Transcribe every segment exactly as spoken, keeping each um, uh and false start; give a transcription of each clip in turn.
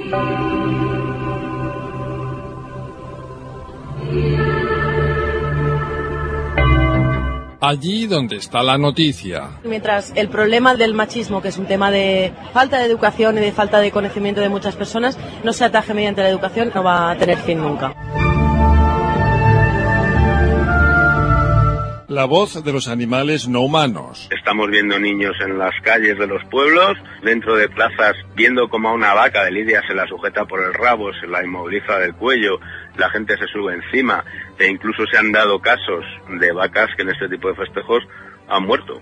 Allí donde está la noticia. Mientras el problema del machismo, que es un tema de falta de educación y de falta de conocimiento de muchas personas, no se ataje mediante la educación, no va a tener fin nunca. La voz de los animales no humanos. Estamos viendo niños en las calles de los pueblos, dentro de plazas, viendo como a una vaca de lidia se la sujeta por el rabo, se la inmoviliza del cuello, la gente se sube encima, e incluso se han dado casos de vacas que en este tipo de festejos han muerto.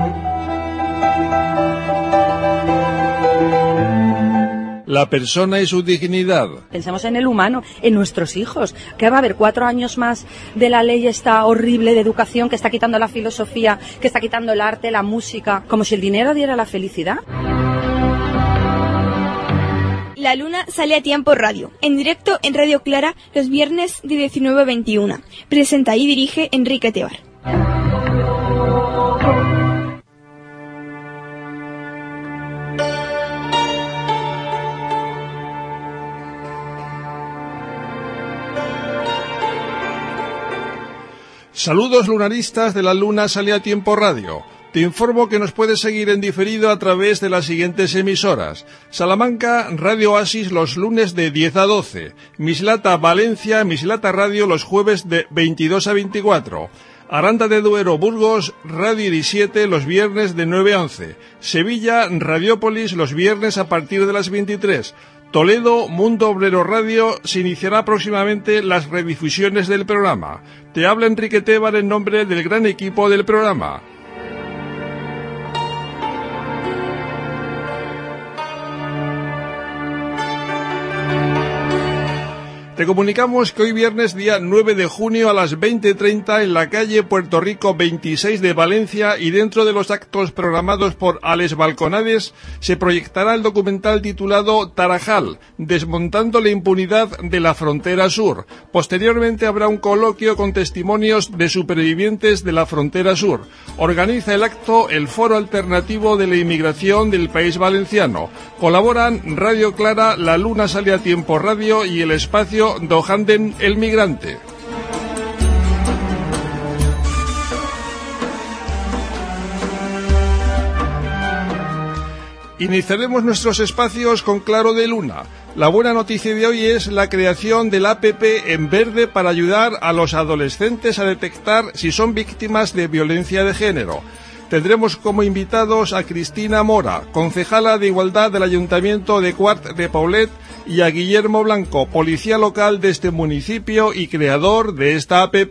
La persona y su dignidad. Pensemos en el humano, en nuestros hijos. Que va a haber cuatro años más de la ley esta horrible de educación que está quitando la filosofía, que está quitando el arte, la música, como si el dinero diera la felicidad. La Luna sale a tiempo radio, en directo en Radio Clara los viernes de diecinueve a veintiuna. Presenta y dirige Enrique Tebar. Saludos lunaristas de La Luna sale a tiempo radio. Te informo que nos puedes seguir en diferido a través de las siguientes emisoras. Salamanca, Radio Oasis los lunes de diez a doce. Mislata, Valencia, Mislata Radio los jueves de veintidós a veinticuatro. Aranda de Duero, Burgos, Radio I D I siete los viernes de nueve a once. Sevilla, Radiópolis los viernes a partir de las veintitrés. Toledo, Mundo Obrero Radio, se iniciará próximamente las redifusiones del programa. Te habla Enrique Tebar en nombre del gran equipo del programa. Te comunicamos que hoy viernes, día nueve de junio a las veinte treinta en la calle Puerto Rico veintiséis de Valencia y dentro de los actos programados por Ales Balconades se proyectará el documental titulado Tarajal, desmontando la impunidad de la frontera sur. Posteriormente habrá un coloquio con testimonios de supervivientes de la frontera sur. Organiza el acto el Foro Alternativo de la Inmigración del País Valenciano. Colaboran Radio Clara, La Luna sale a tiempo radio y el espacio Dojanden el Migrante. Iniciaremos nuestros espacios con Claro de Luna. La buena noticia de hoy es la creación del app En Verde para ayudar a los adolescentes a detectar si son víctimas de violencia de género. Tendremos como invitados a Cristina Mora, concejala de Igualdad del Ayuntamiento de Quart de Poblet, y a Guillermo Blanco, policía local de este municipio y creador de esta app.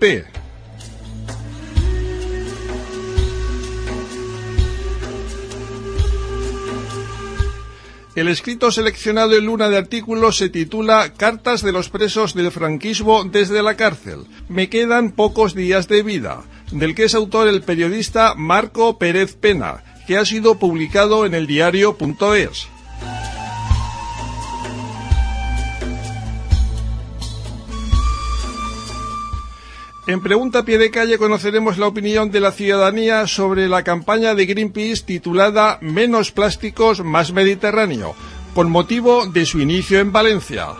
El escrito seleccionado en Luna de artículos se titula Cartas de los presos del franquismo desde la cárcel. Me quedan pocos días de vida, del que es autor el periodista Marco Pérez Pena, que ha sido publicado en el diario punto es. En Pregunta a Pie de Calle conoceremos la opinión de la ciudadanía sobre la campaña de Greenpeace titulada Menos plásticos, más Mediterráneo, con motivo de su inicio en Valencia.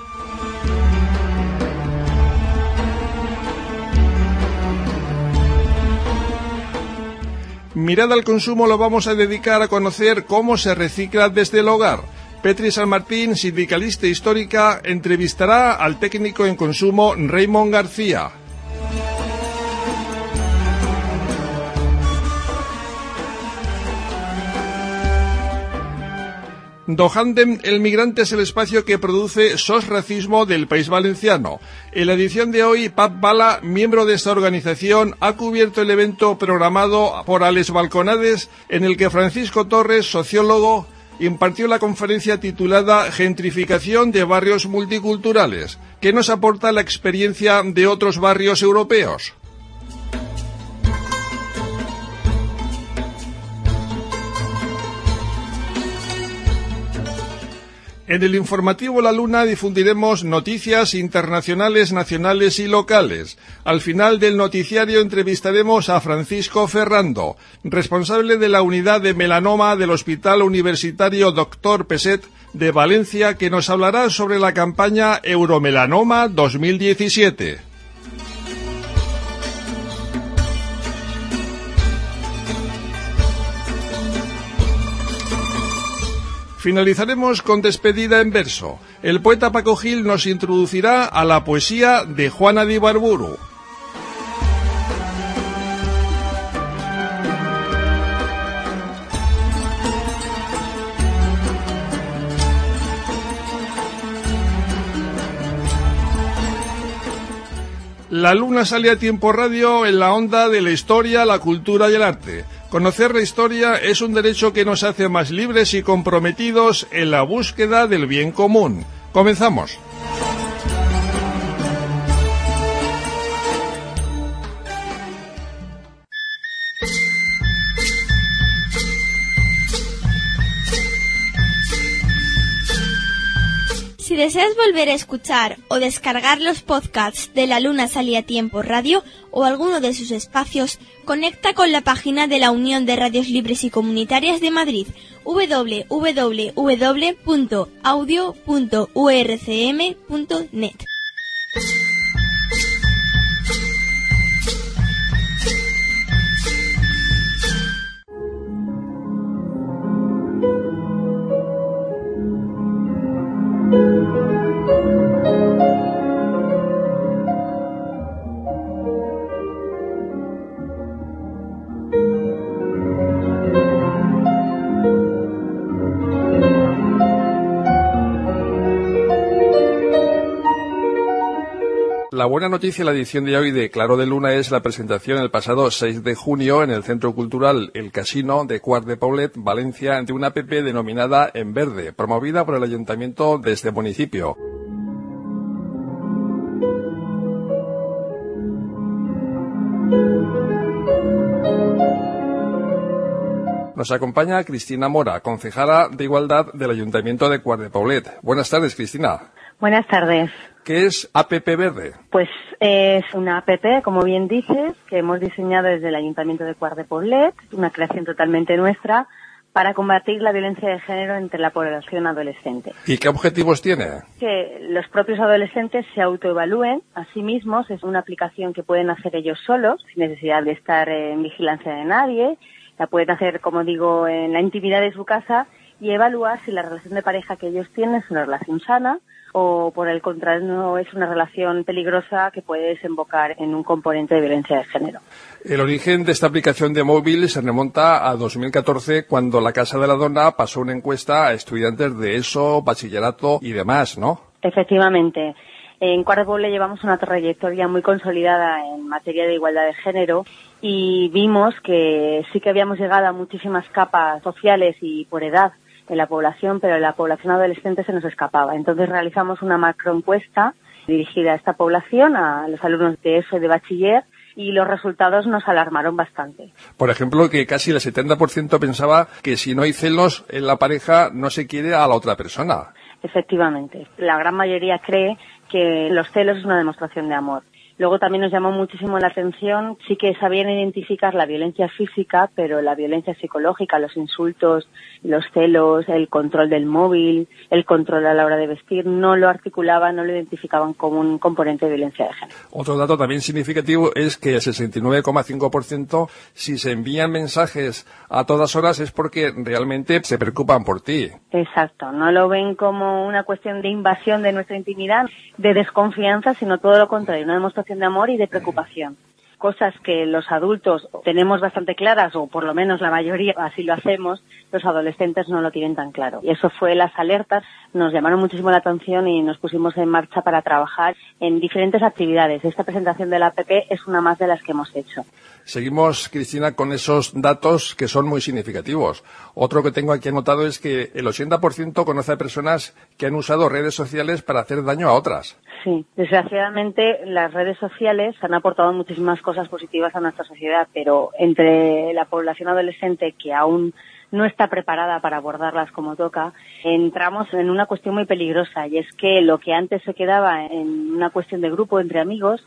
Mirada al consumo lo vamos a dedicar a conocer cómo se recicla desde el hogar. Petri San Martín, sindicalista histórica, entrevistará al técnico en consumo Raymond García. Dojanden el Migrante es el espacio que produce S O S Racismo del País Valenciano. En la edición de hoy, Pap Bala, miembro de esta organización, ha cubierto el evento programado por Ales Balconades, en el que Francisco Torres, sociólogo, impartió la conferencia titulada Gentrificación de barrios multiculturales, que nos aporta la experiencia de otros barrios europeos. En el informativo La Luna difundiremos noticias internacionales, nacionales y locales. Al final del noticiario entrevistaremos a Francisco Ferrando, responsable de la unidad de melanoma del Hospital Universitario doctor Peset, de Valencia, que nos hablará sobre la campaña Euromelanoma dos mil diecisiete. Finalizaremos con despedida en verso. El poeta Paco Gil nos introducirá a la poesía de Juana de Ibarburu. La luna sale a Tiempo Radio en la onda de la historia, la cultura y el arte. Conocer la historia es un derecho que nos hace más libres y comprometidos en la búsqueda del bien común. Comenzamos. Si deseas volver a escuchar o descargar los podcasts de La Luna Salía a Tiempo Radio o alguno de sus espacios, conecta con la página de la Unión de Radios Libres y Comunitarias de Madrid, doble u doble u doble u punto audio punto u r c m punto net. La buena noticia en la edición de hoy de Claro de Luna es la presentación el pasado seis de junio en el Centro Cultural El Casino de Quart de Poblet, Valencia, de una app denominada En Verde, promovida por el Ayuntamiento de este municipio. Nos acompaña Cristina Mora, concejala de Igualdad del Ayuntamiento de Quart de Poblet. Buenas tardes, Cristina. Buenas tardes. ¿Qué es A P P Verde? Pues es una app, como bien dices, que hemos diseñado desde el Ayuntamiento de Quart de Poblet, una creación totalmente nuestra, para combatir la violencia de género entre la población adolescente. ¿Y qué objetivos tiene? Que los propios adolescentes se autoevalúen a sí mismos. Es una aplicación que pueden hacer ellos solos, sin necesidad de estar en vigilancia de nadie. La pueden hacer, como digo, en la intimidad de su casa y evaluar si la relación de pareja que ellos tienen es una relación sana o, por el contrario, no es una relación peligrosa que puede desembocar en un componente de violencia de género. El origen de esta aplicación de móvil se remonta a dos mil catorce, cuando la Casa de la Dona pasó una encuesta a estudiantes de ESO, bachillerato y demás, ¿no? Efectivamente. En Quart de Poblet llevamos una trayectoria muy consolidada en materia de igualdad de género y vimos que sí que habíamos llegado a muchísimas capas sociales y por edad en la población, pero en la población adolescente se nos escapaba. Entonces realizamos una macroencuesta dirigida a esta población, a los alumnos de ESO y de bachiller, y los resultados nos alarmaron bastante. Por ejemplo, que casi el setenta por ciento pensaba que si no hay celos en la pareja no se quiere a la otra persona. Efectivamente. La gran mayoría cree que los celos es una demostración de amor. Luego también nos llamó muchísimo la atención, sí que sabían identificar la violencia física, pero la violencia psicológica, los insultos, los celos, el control del móvil, el control a la hora de vestir, no lo articulaban, no lo identificaban como un componente de violencia de género. Otro dato también significativo es que el sesenta y nueve coma cinco por ciento, si se envían mensajes a todas horas, es porque realmente se preocupan por ti. Exacto, no lo ven como una cuestión de invasión de nuestra intimidad, de desconfianza, sino todo lo contrario, una demostración de amor y de preocupación. Cosas que los adultos tenemos bastante claras, o por lo menos la mayoría así lo hacemos, los adolescentes no lo tienen tan claro. Y eso fue las alertas, nos llamaron muchísimo la atención y nos pusimos en marcha para trabajar en diferentes actividades. Esta presentación de la app es una más de las que hemos hecho. Seguimos, Cristina, con esos datos que son muy significativos. Otro que tengo aquí anotado es que el ochenta por ciento conoce a personas que han usado redes sociales para hacer daño a otras. Sí, desgraciadamente las redes sociales han aportado muchísimas cosas positivas a nuestra sociedad, pero entre la población adolescente que aún no está preparada para abordarlas como toca, entramos en una cuestión muy peligrosa, y es que lo que antes se quedaba en una cuestión de grupo entre amigos,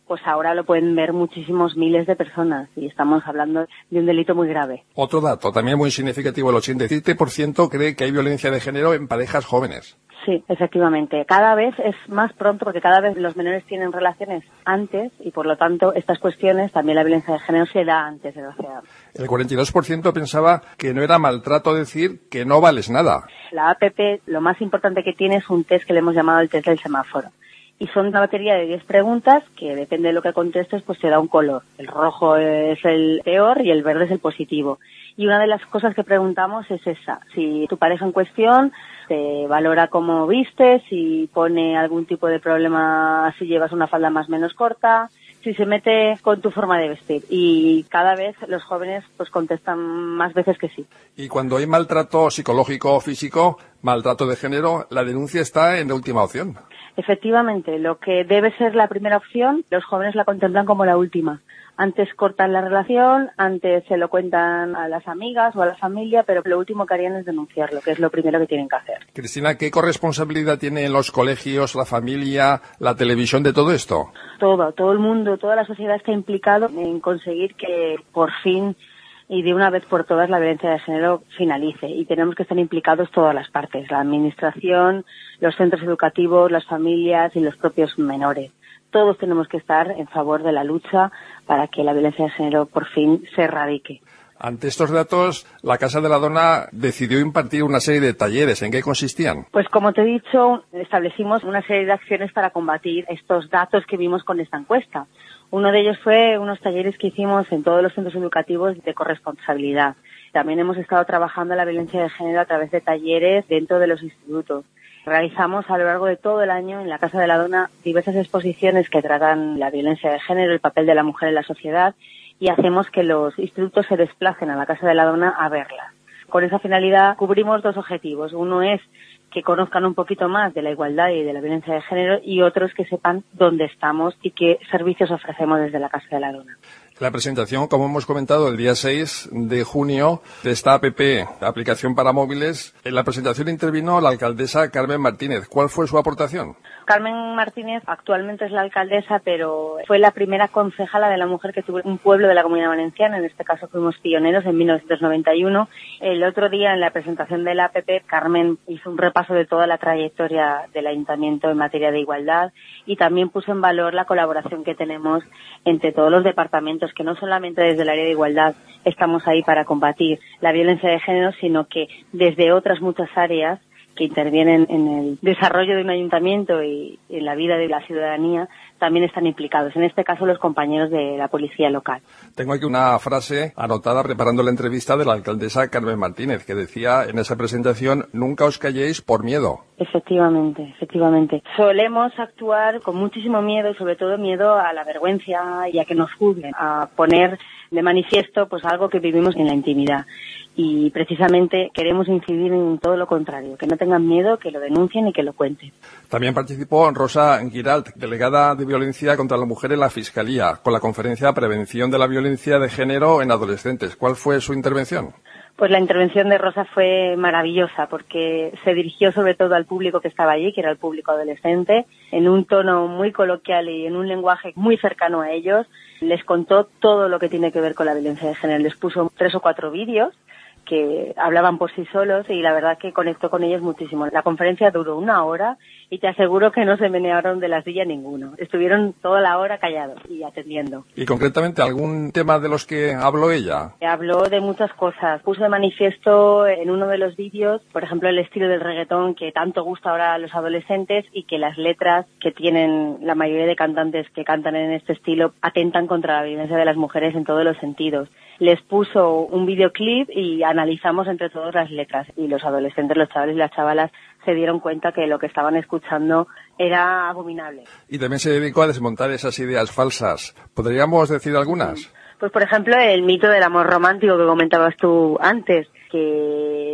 pues ahora lo pueden ver muchísimos miles de personas y estamos hablando de un delito muy grave. Otro dato también muy significativo, el ochenta y siete por ciento cree que hay violencia de género en parejas jóvenes. Sí, efectivamente. Cada vez es más pronto porque cada vez los menores tienen relaciones antes y por lo tanto estas cuestiones, también la violencia de género se da antes de doce edad. El cuarenta y dos por ciento pensaba que no era maltrato decir que no vales nada. La A P P lo más importante que tiene es un test que le hemos llamado el test del semáforo. Y son una batería de diez preguntas que depende de lo que contestes pues te da un color. El rojo es el peor y el verde es el positivo. Y una de las cosas que preguntamos es esa. Si tu pareja en cuestión te valora cómo vistes, si pone algún tipo de problema, si llevas una falda más o menos corta, si se mete con tu forma de vestir. Y cada vez los jóvenes pues contestan más veces que sí. Y cuando hay maltrato psicológico o físico, maltrato de género, la denuncia está en la última opción. Efectivamente, lo que debe ser la primera opción, los jóvenes la contemplan como la última. Antes cortan la relación, antes se lo cuentan a las amigas o a la familia, pero lo último que harían es denunciarlo, que es lo primero que tienen que hacer. Cristina, ¿qué corresponsabilidad tiene en los colegios, la familia, la televisión de todo esto? Todo, todo el mundo, toda la sociedad está implicado en conseguir que por fin y de una vez por todas la violencia de género finalice y tenemos que estar implicados todas las partes, la administración, los centros educativos, las familias y los propios menores. Todos tenemos que estar en favor de la lucha para que la violencia de género por fin se erradique. Ante estos datos, la Casa de la Dona decidió impartir una serie de talleres. ¿En qué consistían? Pues como te he dicho, establecimos una serie de acciones para combatir estos datos que vimos con esta encuesta. Uno de ellos fue unos talleres que hicimos en todos los centros educativos de corresponsabilidad. También hemos estado trabajando la violencia de género a través de talleres dentro de los institutos. Realizamos a lo largo de todo el año en la Casa de la Dona diversas exposiciones que tratan la violencia de género, el papel de la mujer en la sociedad y hacemos que los institutos se desplacen a la Casa de la Dona a verlas. Con esa finalidad cubrimos dos objetivos. Uno es que conozcan un poquito más de la igualdad y de la violencia de género y otros que sepan dónde estamos y qué servicios ofrecemos desde la Casa de la Dona. La presentación, como hemos comentado, el día seis de junio de esta A P P, aplicación para móviles, en la presentación intervino la alcaldesa Carmen Martínez. ¿Cuál fue su aportación? Carmen Martínez actualmente es la alcaldesa, pero fue la primera concejala de la mujer que tuvo un pueblo de la Comunidad Valenciana. En este caso fuimos pioneros en mil novecientos noventa y uno. El otro día, en la presentación de la A P P, Carmen hizo un repaso de toda la trayectoria del Ayuntamiento en materia de igualdad y también puso en valor la colaboración que tenemos entre todos los departamentos, que no solamente desde el área de igualdad estamos ahí para combatir la violencia de género, sino que desde otras muchas áreas que intervienen en el desarrollo de un ayuntamiento y en la vida de la ciudadanía también están implicados. En este caso, los compañeros de la policía local. Tengo aquí una frase anotada preparando la entrevista de la alcaldesa Carmen Martínez, que decía en esa presentación: nunca os calléis por miedo. Efectivamente, efectivamente. Solemos actuar con muchísimo miedo y sobre todo miedo a la vergüenza y a que nos juzguen, a poner de manifiesto pues algo que vivimos en la intimidad. Y precisamente queremos incidir en todo lo contrario, que no tengan miedo, que lo denuncien y que lo cuenten. También participó Rosa Giralt, delegada de Violencia contra la Mujer en la Fiscalía, con la conferencia Prevención de la Violencia de Género en Adolescentes. ¿Cuál fue su intervención? Pues la intervención de Rosa fue maravillosa porque se dirigió sobre todo al público que estaba allí, que era el público adolescente, en un tono muy coloquial y en un lenguaje muy cercano a ellos. Les contó todo lo que tiene que ver con la violencia de género. Les puso tres o cuatro vídeos que hablaban por sí solos y la verdad que conectó con ellos muchísimo. La conferencia duró una hora y te aseguro que no se menearon de la silla ninguno. Estuvieron toda la hora callados y atendiendo. ¿Y concretamente algún tema de los que habló ella? Habló de muchas cosas. Puso de manifiesto en uno de los vídeos, por ejemplo, el estilo del reggaetón que tanto gusta ahora a los adolescentes y que las letras que tienen la mayoría de cantantes que cantan en este estilo atentan contra la violencia de las mujeres en todos los sentidos. Les puso un videoclip y analizamos entre todos las letras y los adolescentes, los chavales y las chavalas se dieron cuenta que lo que estaban escuchando era abominable. Y también se dedicó a desmontar esas ideas falsas. ¿Podríamos decir algunas? Pues por ejemplo el mito del amor romántico que comentabas tú antes, que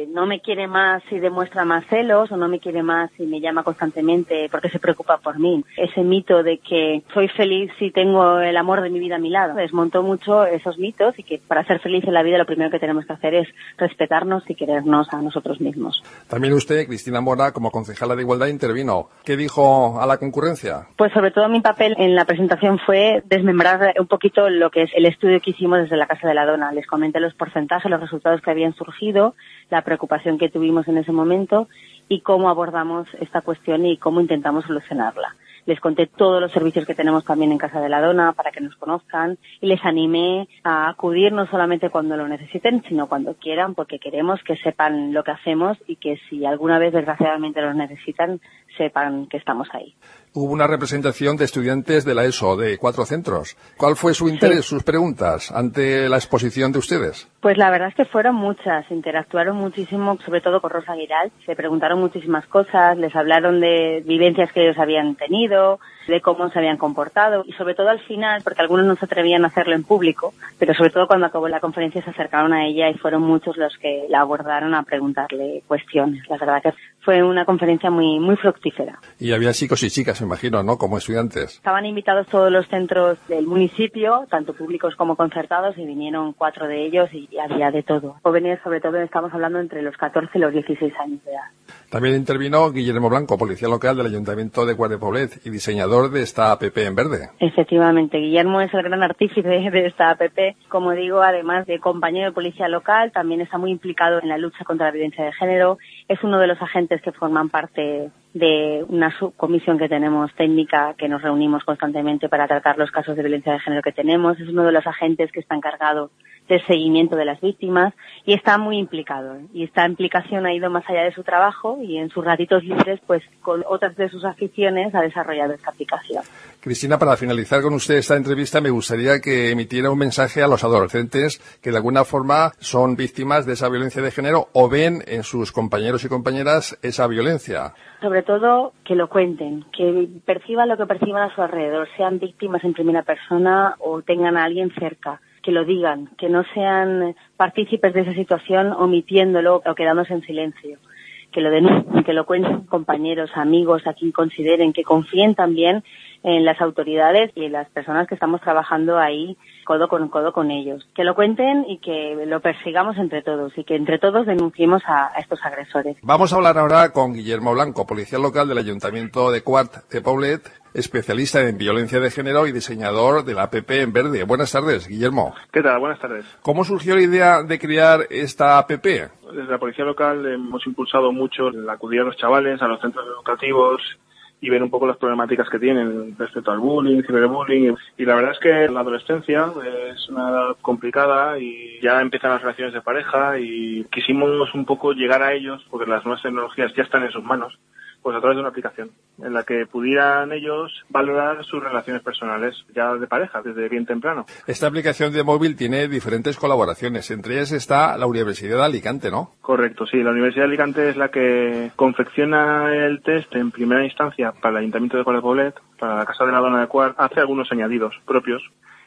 no me quiere más si demuestra más celos, o no me quiere más si me llama constantemente porque se preocupa por mí. Ese mito de que soy feliz si tengo el amor de mi vida a mi lado desmontó mucho esos mitos, y que para ser feliz en la vida lo primero que tenemos que hacer es respetarnos y querernos a nosotros mismos. También usted, Cristina Mora, como concejala de Igualdad, intervino. ¿Qué dijo a la concurrencia? Pues sobre todo mi papel en la presentación fue desmembrar un poquito lo que es el estudio que hicimos desde la Casa de la Dona. Les comenté los porcentajes, los resultados que habían surgido, la preocupación que tuvimos en ese momento y cómo abordamos esta cuestión y cómo intentamos solucionarla. Les conté todos los servicios que tenemos también en Casa de la Dona para que nos conozcan, y les animé a acudir no solamente cuando lo necesiten, sino cuando quieran, porque queremos que sepan lo que hacemos y que si alguna vez desgraciadamente lo necesitan, sepan que estamos ahí. Hubo una representación de estudiantes de la ESO, de cuatro centros. ¿Cuál fue su interés, sí. sus preguntas ante la exposición de ustedes? Pues la verdad es que fueron muchas, interactuaron muchísimo, sobre todo con Rosa Giral. Se preguntaron muchísimas cosas, les hablaron de vivencias que ellos habían tenido, de cómo se habían comportado, y sobre todo al final, porque algunos no se atrevían a hacerlo en público, pero sobre todo cuando acabó la conferencia se acercaron a ella y fueron muchos los que la abordaron a preguntarle cuestiones. La verdad que fue una conferencia muy muy fructífera. Y había chicos y chicas, me imagino, ¿no?, como estudiantes. Estaban invitados todos los centros del municipio, tanto públicos como concertados, y vinieron cuatro de ellos y había de todo. Jóvenes, sobre todo, estamos hablando entre los catorce y los dieciséis años de edad. También intervino Guillermo Blanco, policía local del Ayuntamiento de Quart de Poblet y diseñador de esta app en verde. Efectivamente, Guillermo es el gran artífice de esta app. Como digo, además de compañero de policía local, también está muy implicado en la lucha contra la violencia de género. Es uno de los agentes que forman parte de una subcomisión que tenemos técnica, que nos reunimos constantemente para tratar los casos de violencia de género que tenemos. Es uno de los agentes que está encargado del seguimiento de las víctimas y está muy implicado, ¿eh? Y esta implicación ha ido más allá de su trabajo, y en sus ratitos libres, pues con otras de sus aficiones, ha desarrollado esta aplicación. Cristina, para finalizar con usted esta entrevista, me gustaría que emitiera un mensaje a los adolescentes que de alguna forma son víctimas de esa violencia de género o ven en sus compañeros y compañeras esa violencia. Sobre todo que lo cuenten, que perciban lo que perciban a su alrededor, sean víctimas en primera persona o tengan a alguien cerca. Que lo digan, que no sean partícipes de esa situación omitiéndolo o quedándose en silencio, que lo denuncien, que lo cuenten compañeros, amigos, a quien consideren, que confíen también en las autoridades y en las personas que estamos trabajando ahí codo con codo con ellos. Que lo cuenten y que lo persigamos entre todos y que entre todos denunciemos a, a estos agresores. Vamos a hablar ahora con Guillermo Blanco, policía local del Ayuntamiento de Quart de Poblet, especialista en violencia de género y diseñador de la app en verde. Buenas tardes, Guillermo. ¿Qué tal? Buenas tardes. ¿Cómo surgió la idea de crear esta app? Desde la policía local hemos impulsado mucho el acudir a los chavales, a los centros educativos y ver un poco las problemáticas que tienen respecto al bullying, ciberbullying. Y la verdad es que la adolescencia es una edad complicada y ya empiezan las relaciones de pareja, y quisimos un poco llegar a ellos, porque las nuevas tecnologías ya están en sus manos, pues a través de una aplicación en la que pudieran ellos valorar sus relaciones personales ya de pareja desde bien temprano. Esta aplicación de móvil tiene diferentes colaboraciones, entre ellas está la Universidad de Alicante, ¿no? Correcto, sí. La Universidad de Alicante es la que confecciona el test en primera instancia para el Ayuntamiento de Quart de Poblet, para la Casa de la Dona de Quart, hace algunos añadidos propios.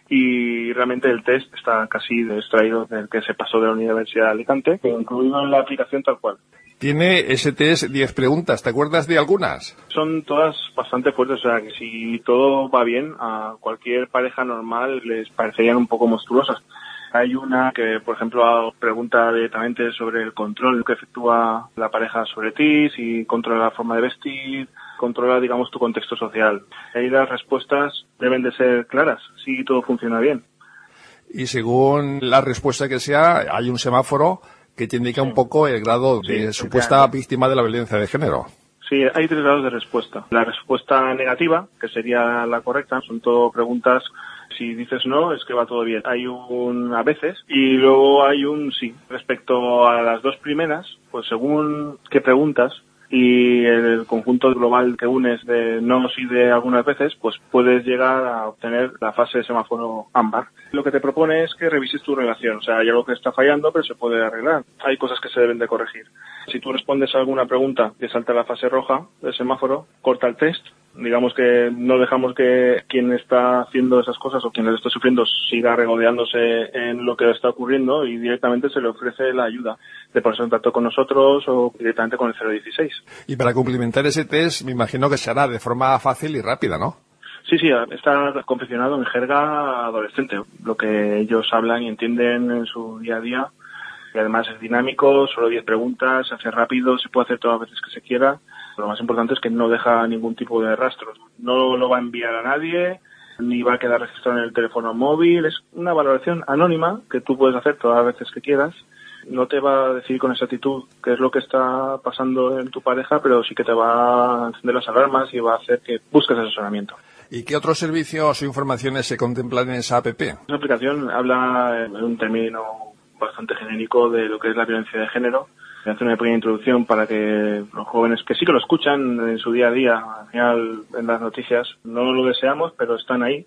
Y realmente el test está casi extraído del que se pasó de la Universidad de Alicante, incluido en la aplicación tal cual. Tiene ese test diez preguntas, ¿te acuerdas de algunas? Son todas bastante fuertes, o sea que si todo va bien, a cualquier pareja normal les parecerían un poco monstruosas. Hay una que, por ejemplo, pregunta directamente sobre el control que efectúa la pareja sobre ti, si controla la forma de vestir, controla, digamos, tu contexto social. Ahí las respuestas deben de ser claras, si todo funciona bien. Y según la respuesta que sea, hay un semáforo que te indica un poco el grado de sí, supuesta claro. víctima de la violencia de género. Sí, hay tres grados de respuesta. La respuesta negativa, que sería la correcta, son todo preguntas. Si dices no, es que va todo bien. Hay un a veces y luego hay un sí. Respecto a las dos primeras, pues según qué preguntas y el conjunto global que unes de no y de algunas veces, pues puedes llegar a obtener la fase de semáforo ámbar. Lo que te propone es que revises tu relación. O sea, hay algo que está fallando, pero se puede arreglar. Hay cosas que se deben de corregir. Si tú respondes a alguna pregunta que salta la fase roja del semáforo, corta el test Digamos que no dejamos que quien está haciendo esas cosas o quien les está sufriendo siga regodeándose en lo que está ocurriendo y directamente se le ofrece la ayuda de ponerse en contacto con nosotros o directamente con el cero dieciséis. Y para cumplimentar ese test, me imagino que se hará de forma fácil y rápida, ¿no? Sí, sí, está confeccionado en jerga adolescente, lo que ellos hablan y entienden en su día a día. Y además es dinámico, solo diez preguntas, se hace rápido, se puede hacer todas las veces que se quiera. Lo más importante es que no deja ningún tipo de rastros. No lo va a enviar a nadie, ni va a quedar registrado en el teléfono móvil. Es una valoración anónima que tú puedes hacer todas las veces que quieras. No te va a decir con exactitud qué es lo que está pasando en tu pareja, pero sí que te va a encender las alarmas y va a hacer que busques asesoramiento. ¿Y qué otros servicios o informaciones se contemplan en esa app? Esa aplicación habla en un término bastante genérico de lo que es la violencia de género. Hace una pequeña introducción para que los jóvenes que sí que lo escuchan en su día a día, al final en las noticias, no lo deseamos, pero están ahí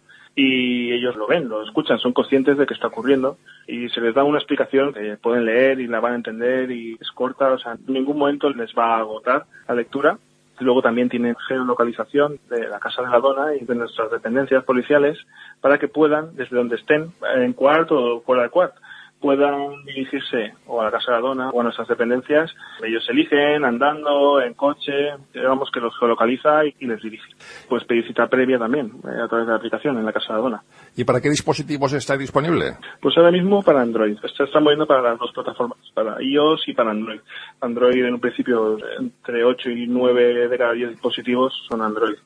y ellos lo ven, lo escuchan, son conscientes de que está ocurriendo y se les da una explicación que pueden leer y la van a entender y es corta, o sea, en ningún momento les va a agotar la lectura. Luego también tienen geolocalización de la Casa de la Dona y de nuestras dependencias policiales para que puedan, desde donde estén, en Cuart o fuera de Cuart, puedan dirigirse o a la Casa de la Dona o a nuestras dependencias. Ellos eligen andando, en coche, digamos que los geolocaliza y, y les dirige. Pues pedir cita previa también eh, a través de la aplicación en la Casa de la Dona. ¿Y para qué dispositivos está disponible? Pues ahora mismo para Android. Se está moviendo para las dos plataformas, para iOS y para Android. Android en un principio entre ocho y nueve de cada diez dispositivos son Android.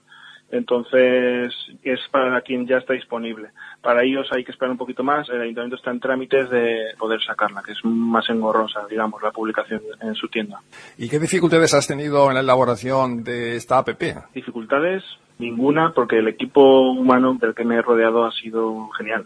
Entonces, es para quien ya está disponible. Para ellos hay que esperar un poquito más. El ayuntamiento está en trámites de poder sacarla, que es más engorrosa, digamos, la publicación en su tienda. ¿Y qué dificultades has tenido en la elaboración de esta app? Dificultades, ninguna, porque el equipo humano del que me he rodeado ha sido genial.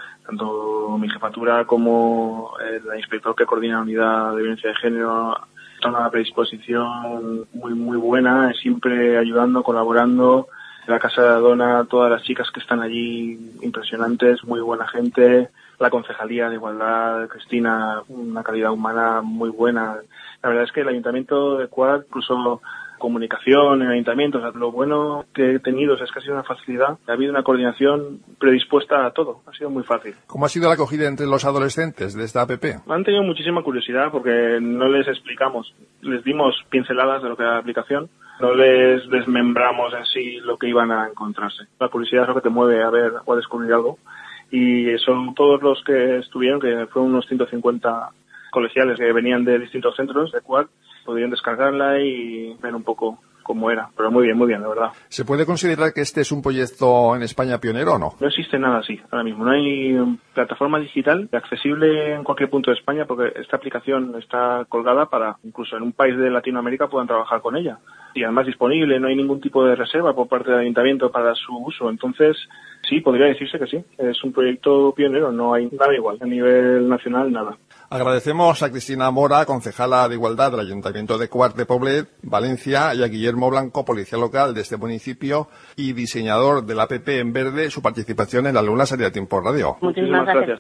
Tanto mi jefatura como el inspector que coordina la unidad de violencia de género está en una predisposición muy, muy buena, siempre ayudando, colaborando. La Casa de la Dona, todas las chicas que están allí, impresionantes, muy buena gente. La Concejalía de Igualdad, Cristina, una calidad humana muy buena. La verdad es que el Ayuntamiento de Cuart, incluso comunicación en el Ayuntamiento, o sea, lo bueno que he tenido es que ha sido una facilidad. Ha habido una coordinación predispuesta a todo. Ha sido muy fácil. ¿Cómo ha sido la acogida entre los adolescentes de esta app? Han tenido muchísima curiosidad porque no les explicamos. Les dimos pinceladas de lo que era la aplicación. No les desmembramos en sí lo que iban a encontrarse. La curiosidad es lo que te mueve a ver o a descubrir algo. Y son todos los que estuvieron, que fueron unos ciento cincuenta colegiales que venían de distintos centros de Cuart, podían descargarla y ver un poco cómo era. Pero muy bien, muy bien, la verdad. ¿Se puede considerar que este es un proyecto en España pionero o no? No existe nada así ahora mismo. No hay plataforma digital accesible en cualquier punto de España porque esta aplicación está colgada para, incluso en un país de Latinoamérica, puedan trabajar con ella. Y además disponible, no hay ningún tipo de reserva por parte del Ayuntamiento para su uso. Entonces, sí, podría decirse que sí. Es un proyecto pionero, no hay nada igual. A nivel nacional, nada. Agradecemos a Cristina Mora, concejala de Igualdad del Ayuntamiento de Cuart de Poblet, Valencia, y a Guillermo Blanco, policía local de este municipio y diseñador de la app en verde, su participación en la Luna Salida a Tiempo Radio. Muchísimas gracias.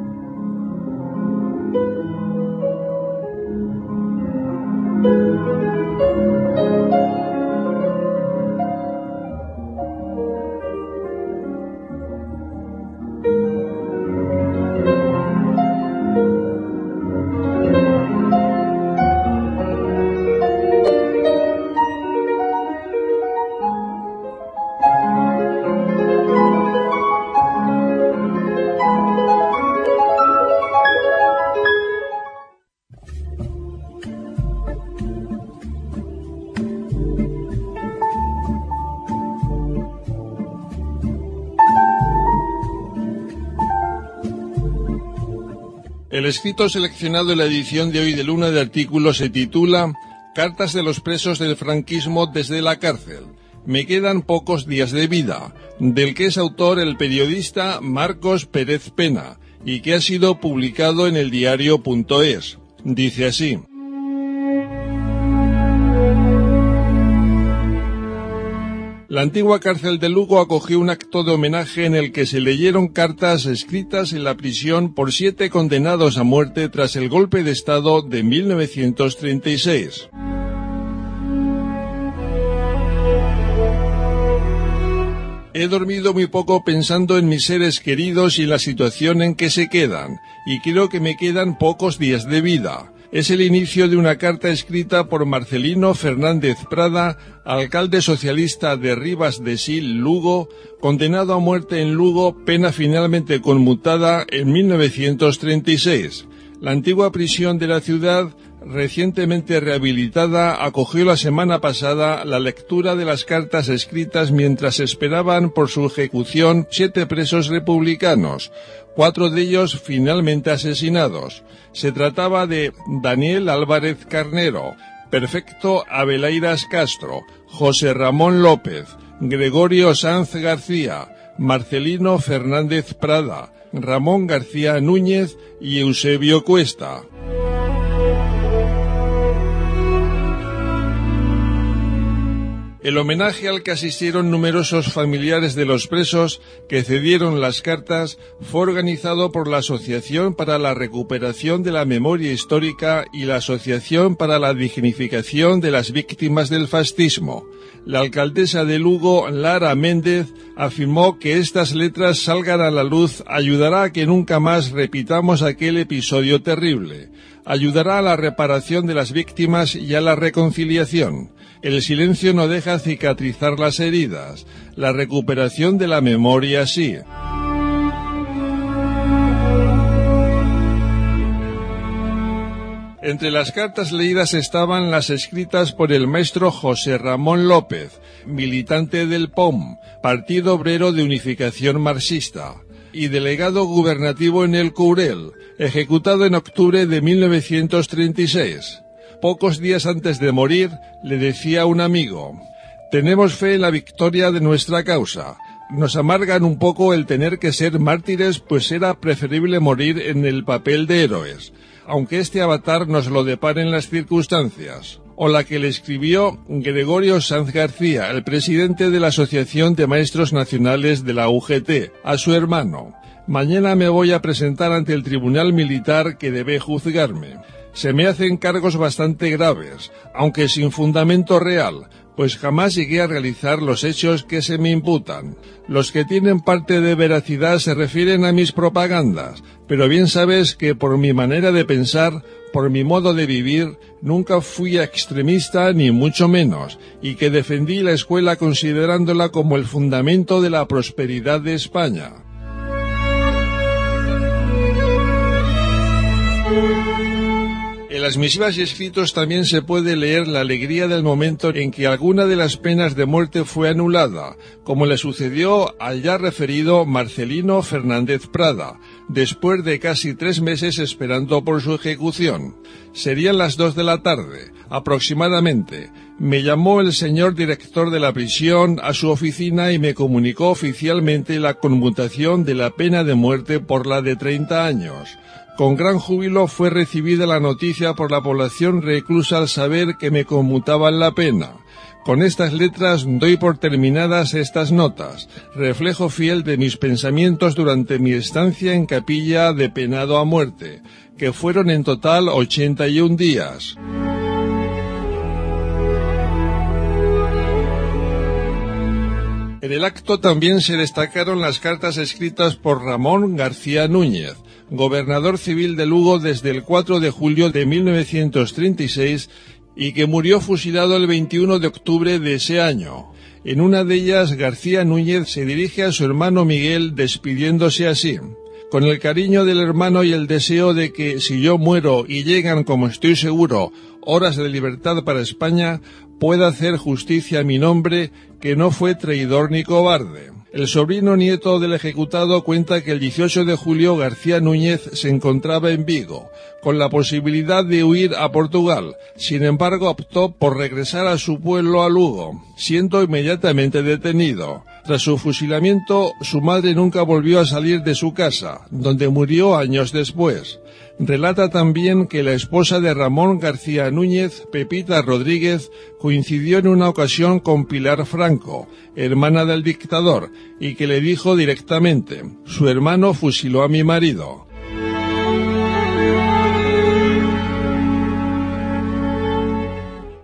El escrito seleccionado en la edición de hoy de Luna de Artículos se titula Cartas de los presos del franquismo desde la cárcel. Me quedan pocos días de vida, del que es autor el periodista Marcos Pérez Pena y que ha sido publicado en el diario punto es. Dice así. La antigua cárcel de Lugo acogió un acto de homenaje en el que se leyeron cartas escritas en la prisión por siete condenados a muerte tras el golpe de Estado de mil novecientos treinta y seis. He dormido muy poco pensando en mis seres queridos y la situación en que se quedan, y creo que me quedan pocos días de vida. Es el inicio de una carta escrita por Marcelino Fernández Prada, alcalde socialista de Ribas de Sil, Lugo, condenado a muerte en Lugo, pena finalmente conmutada en mil novecientos treinta y seis. La antigua prisión de la ciudad, recientemente rehabilitada, acogió la semana pasada la lectura de las cartas escritas mientras esperaban por su ejecución siete presos republicanos, cuatro de ellos finalmente asesinados. Se trataba de Daniel Álvarez Carnero, Perfecto Abeleiras Castro, José Ramón López, Gregorio Sanz García, Marcelino Fernández Prada, Ramón García Núñez y Eusebio Cuesta. El homenaje al que asistieron numerosos familiares de los presos que cedieron las cartas fue organizado por la Asociación para la Recuperación de la Memoria Histórica y la Asociación para la Dignificación de las Víctimas del Fascismo. La alcaldesa de Lugo, Lara Méndez, afirmó que estas letras salgan a la luz ayudará a que nunca más repitamos aquel episodio terrible. Ayudará a la reparación de las víctimas y a la reconciliación. El silencio no deja cicatrizar las heridas. La recuperación de la memoria sí. Entre las cartas leídas estaban las escritas por el maestro José Ramón López, militante del P O M, Partido Obrero de Unificación Marxista, y delegado gubernativo en el Courel, ejecutado en octubre de mil novecientos treinta y seis. Pocos días antes de morir, le decía a un amigo: «Tenemos fe en la victoria de nuestra causa. Nos amargan un poco el tener que ser mártires, pues era preferible morir en el papel de héroes, aunque este avatar nos lo deparen las circunstancias». O la que le escribió Gregorio Sanz García, el presidente de la Asociación de Maestros Nacionales de la U G T, a su hermano: «Mañana me voy a presentar ante el tribunal militar que debe juzgarme. Se me hacen cargos bastante graves, aunque sin fundamento real, pues jamás llegué a realizar los hechos que se me imputan. Los que tienen parte de veracidad se refieren a mis propagandas, pero bien sabes que por mi manera de pensar, por mi modo de vivir, nunca fui extremista ni mucho menos, y que defendí la escuela considerándola como el fundamento de la prosperidad de España». En las misivas y escritos también se puede leer la alegría del momento en que alguna de las penas de muerte fue anulada, como le sucedió al ya referido Marcelino Fernández Prada, después de casi tres meses esperando por su ejecución. Serían las dos de la tarde, aproximadamente. Me llamó el señor director de la prisión a su oficina y me comunicó oficialmente la conmutación de la pena de muerte por la de treinta años. Con gran júbilo fue recibida la noticia por la población reclusa al saber que me conmutaban la pena. Con estas letras doy por terminadas estas notas, reflejo fiel de mis pensamientos durante mi estancia en capilla de penado a muerte, que fueron en total ochenta y un días. En el acto también se destacaron las cartas escritas por Ramón García Núñez, gobernador civil de Lugo desde el cuatro de julio de mil novecientos treinta y seis y que murió fusilado el veintiuno de octubre de ese año. En una de ellas, García Núñez se dirige a su hermano Miguel despidiéndose así: «Con el cariño del hermano y el deseo de que, si yo muero y llegan, como estoy seguro, horas de libertad para España, pueda hacer justicia a mi nombre, que no fue traidor ni cobarde». El sobrino nieto del ejecutado cuenta que el dieciocho de julio García Núñez se encontraba en Vigo, con la posibilidad de huir a Portugal. Sin embargo, optó por regresar a su pueblo, a Lugo, siendo inmediatamente detenido. Tras su fusilamiento, su madre nunca volvió a salir de su casa, donde murió años después. Relata también que la esposa de Ramón García Núñez, Pepita Rodríguez, coincidió en una ocasión con Pilar Franco, hermana del dictador, y que le dijo directamente: «Su hermano fusiló a mi marido».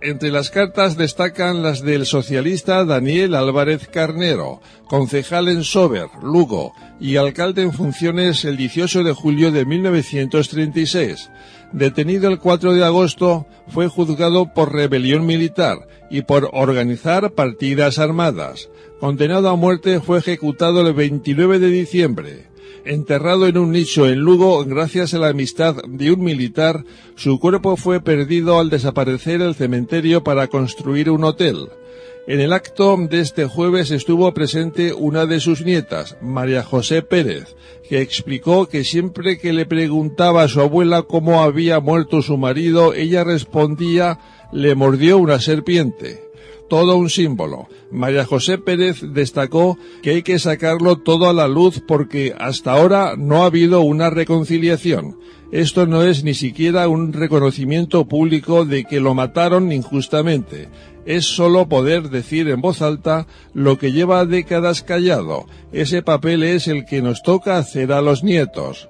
Entre las cartas destacan las del socialista Daniel Álvarez Carnero, concejal en Sober, Lugo, y alcalde en funciones el dieciocho de julio de mil novecientos treinta y seis. Detenido el cuatro de agosto, fue juzgado por rebelión militar y por organizar partidas armadas. Condenado a muerte, fue ejecutado el veintinueve de diciembre. Enterrado en un nicho en Lugo gracias a la amistad de un militar, su cuerpo fue perdido al desaparecer el cementerio para construir un hotel. En el acto de este jueves estuvo presente una de sus nietas, María José Pérez, que explicó que siempre que le preguntaba a su abuela cómo había muerto su marido, ella respondía: le mordió una serpiente. Todo un símbolo. María José Pérez destacó que hay que sacarlo todo a la luz porque hasta ahora no ha habido una reconciliación. Esto no es ni siquiera un reconocimiento público de que lo mataron injustamente. Es solo poder decir en voz alta lo que lleva décadas callado. Ese papel es el que nos toca hacer a los nietos.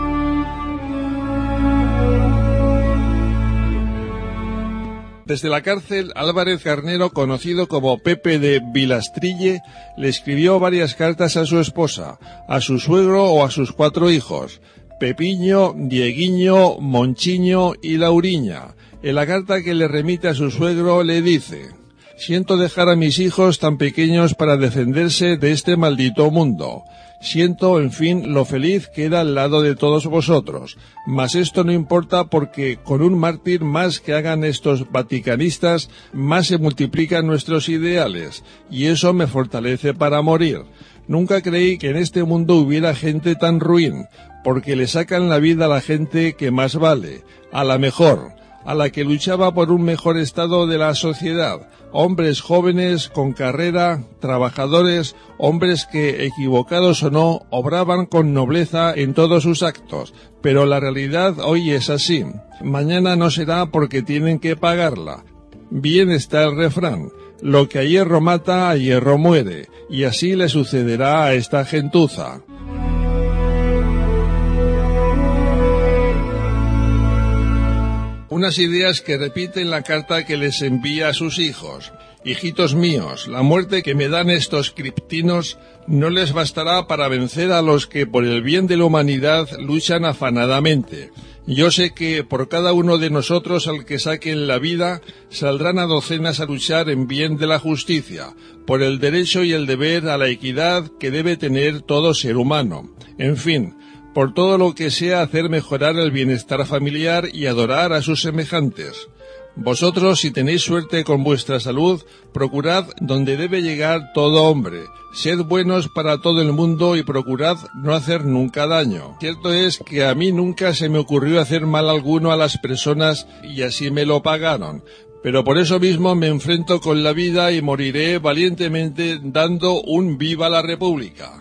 Desde la cárcel, Álvarez Carnero, conocido como Pepe de Vilastrille, le escribió varias cartas a su esposa, a su suegro o a sus cuatro hijos, Pepiño, Dieguiño, Monchiño y Lauriña. En la carta que le remite a su suegro le dice: siento dejar a mis hijos tan pequeños para defenderse de este maldito mundo. Siento, en fin, lo feliz que era al lado de todos vosotros. Mas esto no importa porque con un mártir más que hagan estos vaticanistas, más se multiplican nuestros ideales, y eso me fortalece para morir. Nunca creí que en este mundo hubiera gente tan ruin, porque le sacan la vida a la gente que más vale, a la mejor, a la que luchaba por un mejor estado de la sociedad. Hombres jóvenes, con carrera, trabajadores, hombres que, equivocados o no, obraban con nobleza en todos sus actos. Pero la realidad hoy es así. Mañana no será porque tienen que pagarla. Bien está el refrán: lo que a hierro mata, a hierro muere. Y así le sucederá a esta gentuza. Unas ideas que repite en la carta que les envía a sus hijos. Hijitos míos, la muerte que me dan estos criptinos no les bastará para vencer a los que por el bien de la humanidad luchan afanadamente. Yo sé que por cada uno de nosotros al que saquen la vida, saldrán a docenas a luchar en bien de la justicia, por el derecho y el deber a la equidad que debe tener todo ser humano. En fin, por todo lo que sea hacer mejorar el bienestar familiar y adorar a sus semejantes. Vosotros, si tenéis suerte con vuestra salud, procurad donde debe llegar todo hombre. Sed buenos para todo el mundo y procurad no hacer nunca daño. Cierto es que a mí nunca se me ocurrió hacer mal alguno a las personas y así me lo pagaron. Pero por eso mismo me enfrento con la vida y moriré valientemente dando un viva la República.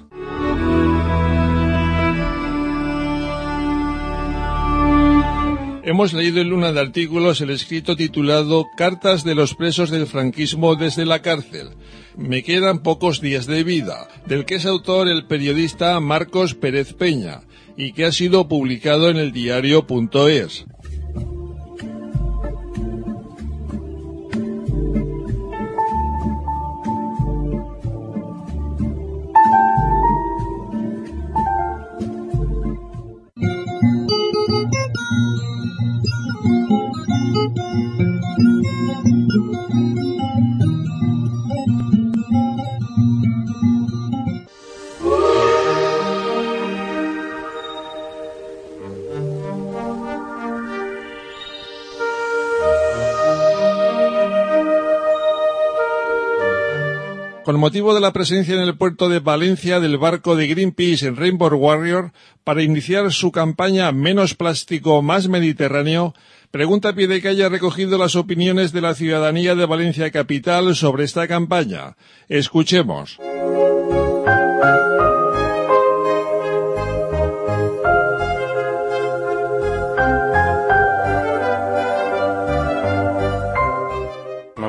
Hemos leído en Luna de Artículos el escrito titulado Cartas de los presos del franquismo desde la cárcel. Me quedan pocos días de vida, del que es autor el periodista Marcos Pérez Peña, y que ha sido publicado en el diario punto es. Con motivo de la presencia en el puerto de Valencia del barco de Greenpeace en Rainbow Warrior, para iniciar su campaña Menos Plástico, Más Mediterráneo, Pregunta a pie de calle ha recogido las opiniones de la ciudadanía de Valencia Capital sobre esta campaña. Escuchemos.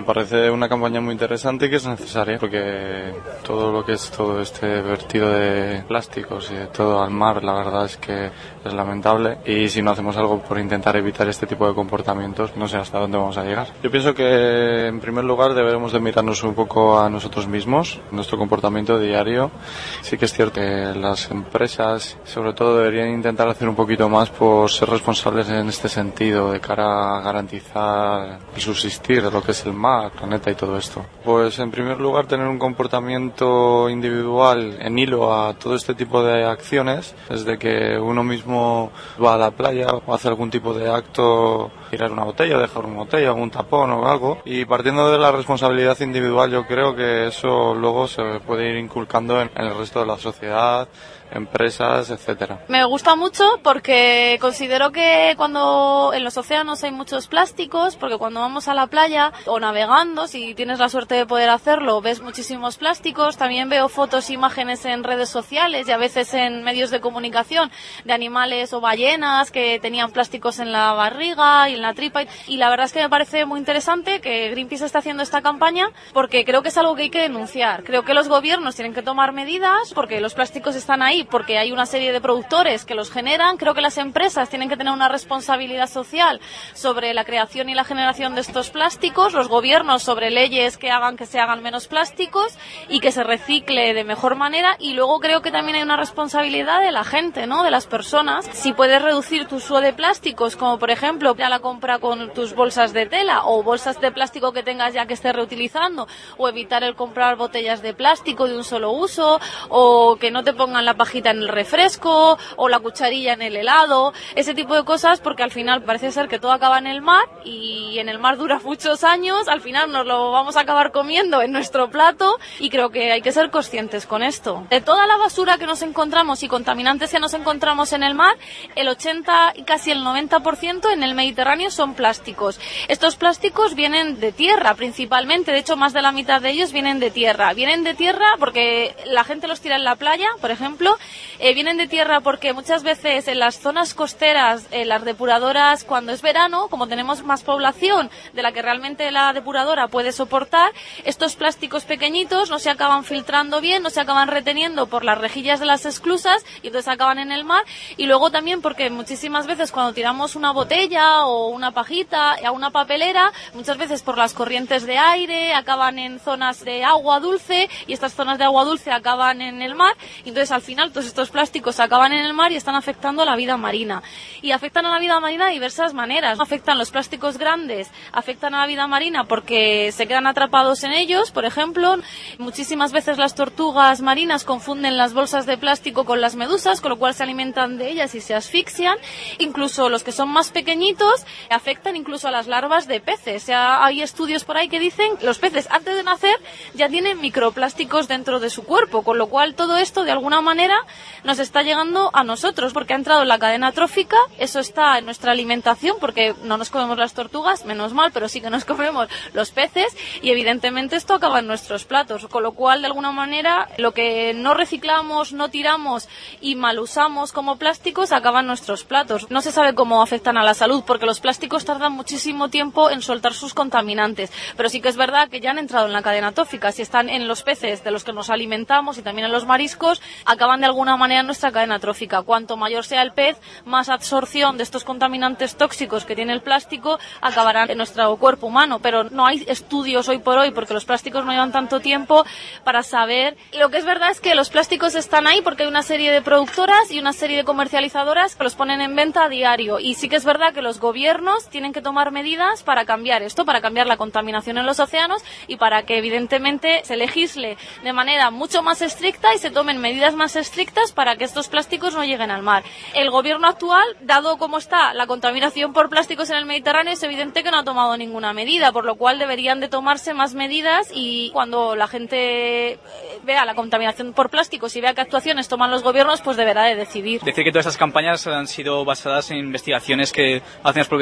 me parece una campaña muy interesante y que es necesaria, porque todo lo que es todo este vertido de plásticos y de todo al mar, la verdad es que es lamentable, y si no hacemos algo por intentar evitar este tipo de comportamientos, no sé hasta dónde vamos a llegar. Yo pienso que en primer lugar debemos de mirarnos un poco a nosotros mismos, nuestro comportamiento diario. Sí que es cierto que las empresas sobre todo deberían intentar hacer un poquito más por ser responsables en este sentido, de cara a garantizar el subsistir de lo que es el mar, el planeta y todo esto. Pues en primer lugar tener un comportamiento individual en hilo a todo este tipo de acciones, desde que uno mismo va a la playa o hace algún tipo de acto, tirar una botella, dejar una botella, algún tapón o algo, y partiendo de la responsabilidad individual yo creo que eso luego se puede ir inculcando en, en el resto de la sociedad, empresas, etcétera. Me gusta mucho porque considero que cuando en los océanos hay muchos plásticos, porque cuando vamos a la playa o navegando, si tienes la suerte de poder hacerlo, ves muchísimos plásticos. También veo fotos e imágenes en redes sociales y a veces en medios de comunicación de animales o ballenas que tenían plásticos en la barriga y en la tripa, y la verdad es que me parece muy interesante que Greenpeace esté haciendo esta campaña, porque creo que es algo que hay que denunciar. Creo que los gobiernos tienen que tomar medidas porque los plásticos están ahí, porque hay una serie de productores que los generan. Creo que las empresas tienen que tener una responsabilidad social sobre la creación y la generación de estos plásticos, los gobiernos sobre leyes que hagan que se hagan menos plásticos y que se recicle de mejor manera, y luego creo que también hay una responsabilidad de la gente, ¿no?, de las personas. Si puedes reducir tu uso de plásticos, como por ejemplo ya la compra con tus bolsas de tela o bolsas de plástico que tengas ya que estés reutilizando, o evitar el comprar botellas de plástico de un solo uso, o que no te pongan la pajita en el refresco o la cucharilla en el helado, ese tipo de cosas, porque al final parece ser que todo acaba en el mar, y en el mar dura muchos años, al final nos lo vamos a acabar comiendo en nuestro plato, y creo que hay que ser conscientes con esto. De toda la basura que nos encontramos y contaminantes que nos encontramos en el mar, el ochenta y casi el noventa por ciento en el Mediterráneo son plásticos. Estos plásticos vienen de tierra principalmente, de hecho más de la mitad de ellos vienen de tierra. Vienen de tierra porque la gente los tira en la playa, por ejemplo. Eh, vienen de tierra porque muchas veces en las zonas costeras, eh, las depuradoras, cuando es verano, como tenemos más población de la que realmente la depuradora puede soportar, estos plásticos pequeñitos no se acaban filtrando bien, no se acaban reteniendo por las rejillas de las esclusas, y entonces acaban en el mar. Y luego también porque muchísimas veces cuando tiramos una botella o una pajita a una papelera, muchas veces por las corrientes de aire acaban en zonas de agua dulce, y estas zonas de agua dulce acaban en el mar, y entonces al final todos estos plásticos acaban en el mar y están afectando a la vida marina. Y afectan a la vida marina de diversas maneras. Afectan los plásticos grandes, afectan a la vida marina porque se quedan atrapados en ellos, por ejemplo. Muchísimas veces las tortugas marinas confunden las bolsas de plástico con las medusas, con lo cual se alimentan de ellas y se asfixian. Incluso los que son más pequeñitos afectan incluso a las larvas de peces. O sea, hay estudios por ahí que dicen que los peces antes de nacer ya tienen microplásticos dentro de su cuerpo, con lo cual todo esto de alguna manera nos está llegando a nosotros, porque ha entrado en la cadena trófica. Eso está en nuestra alimentación, porque no nos comemos las tortugas, menos mal, pero sí que nos comemos los peces, y evidentemente esto acaba en nuestros platos, con lo cual de alguna manera lo que no reciclamos, no tiramos y mal usamos como plásticos acaba en nuestros platos. No se sabe cómo afectan a la salud, porque los plásticos tardan muchísimo tiempo en soltar sus contaminantes, pero sí que es verdad que ya han entrado en la cadena trófica. Si están en los peces de los que nos alimentamos y también en los mariscos, acaban de alguna manera en nuestra cadena trófica. Cuanto mayor sea el pez, más absorción de estos contaminantes tóxicos que tiene el plástico acabarán en nuestro cuerpo humano, pero no hay estudios hoy por hoy, porque los plásticos no llevan tanto tiempo para saber. Lo que es verdad es que los plásticos están ahí porque hay una serie de productoras y una serie de comercializadoras que los ponen en venta a diario, y sí que es verdad que los gobiernos tienen que tomar medidas para cambiar esto, para cambiar la contaminación en los océanos, y para que evidentemente se legisle de manera mucho más estricta y se tomen medidas más estrictas para que estos plásticos no lleguen al mar. El gobierno actual, dado cómo está la contaminación por plásticos en el Mediterráneo, es evidente que no ha tomado ninguna medida, por lo cual deberían de tomarse más medidas, y cuando la gente vea la contaminación por plásticos y vea qué actuaciones toman los gobiernos, pues deberá de decidir. Decir que todas estas campañas han sido basadas en investigaciones que hacen las propias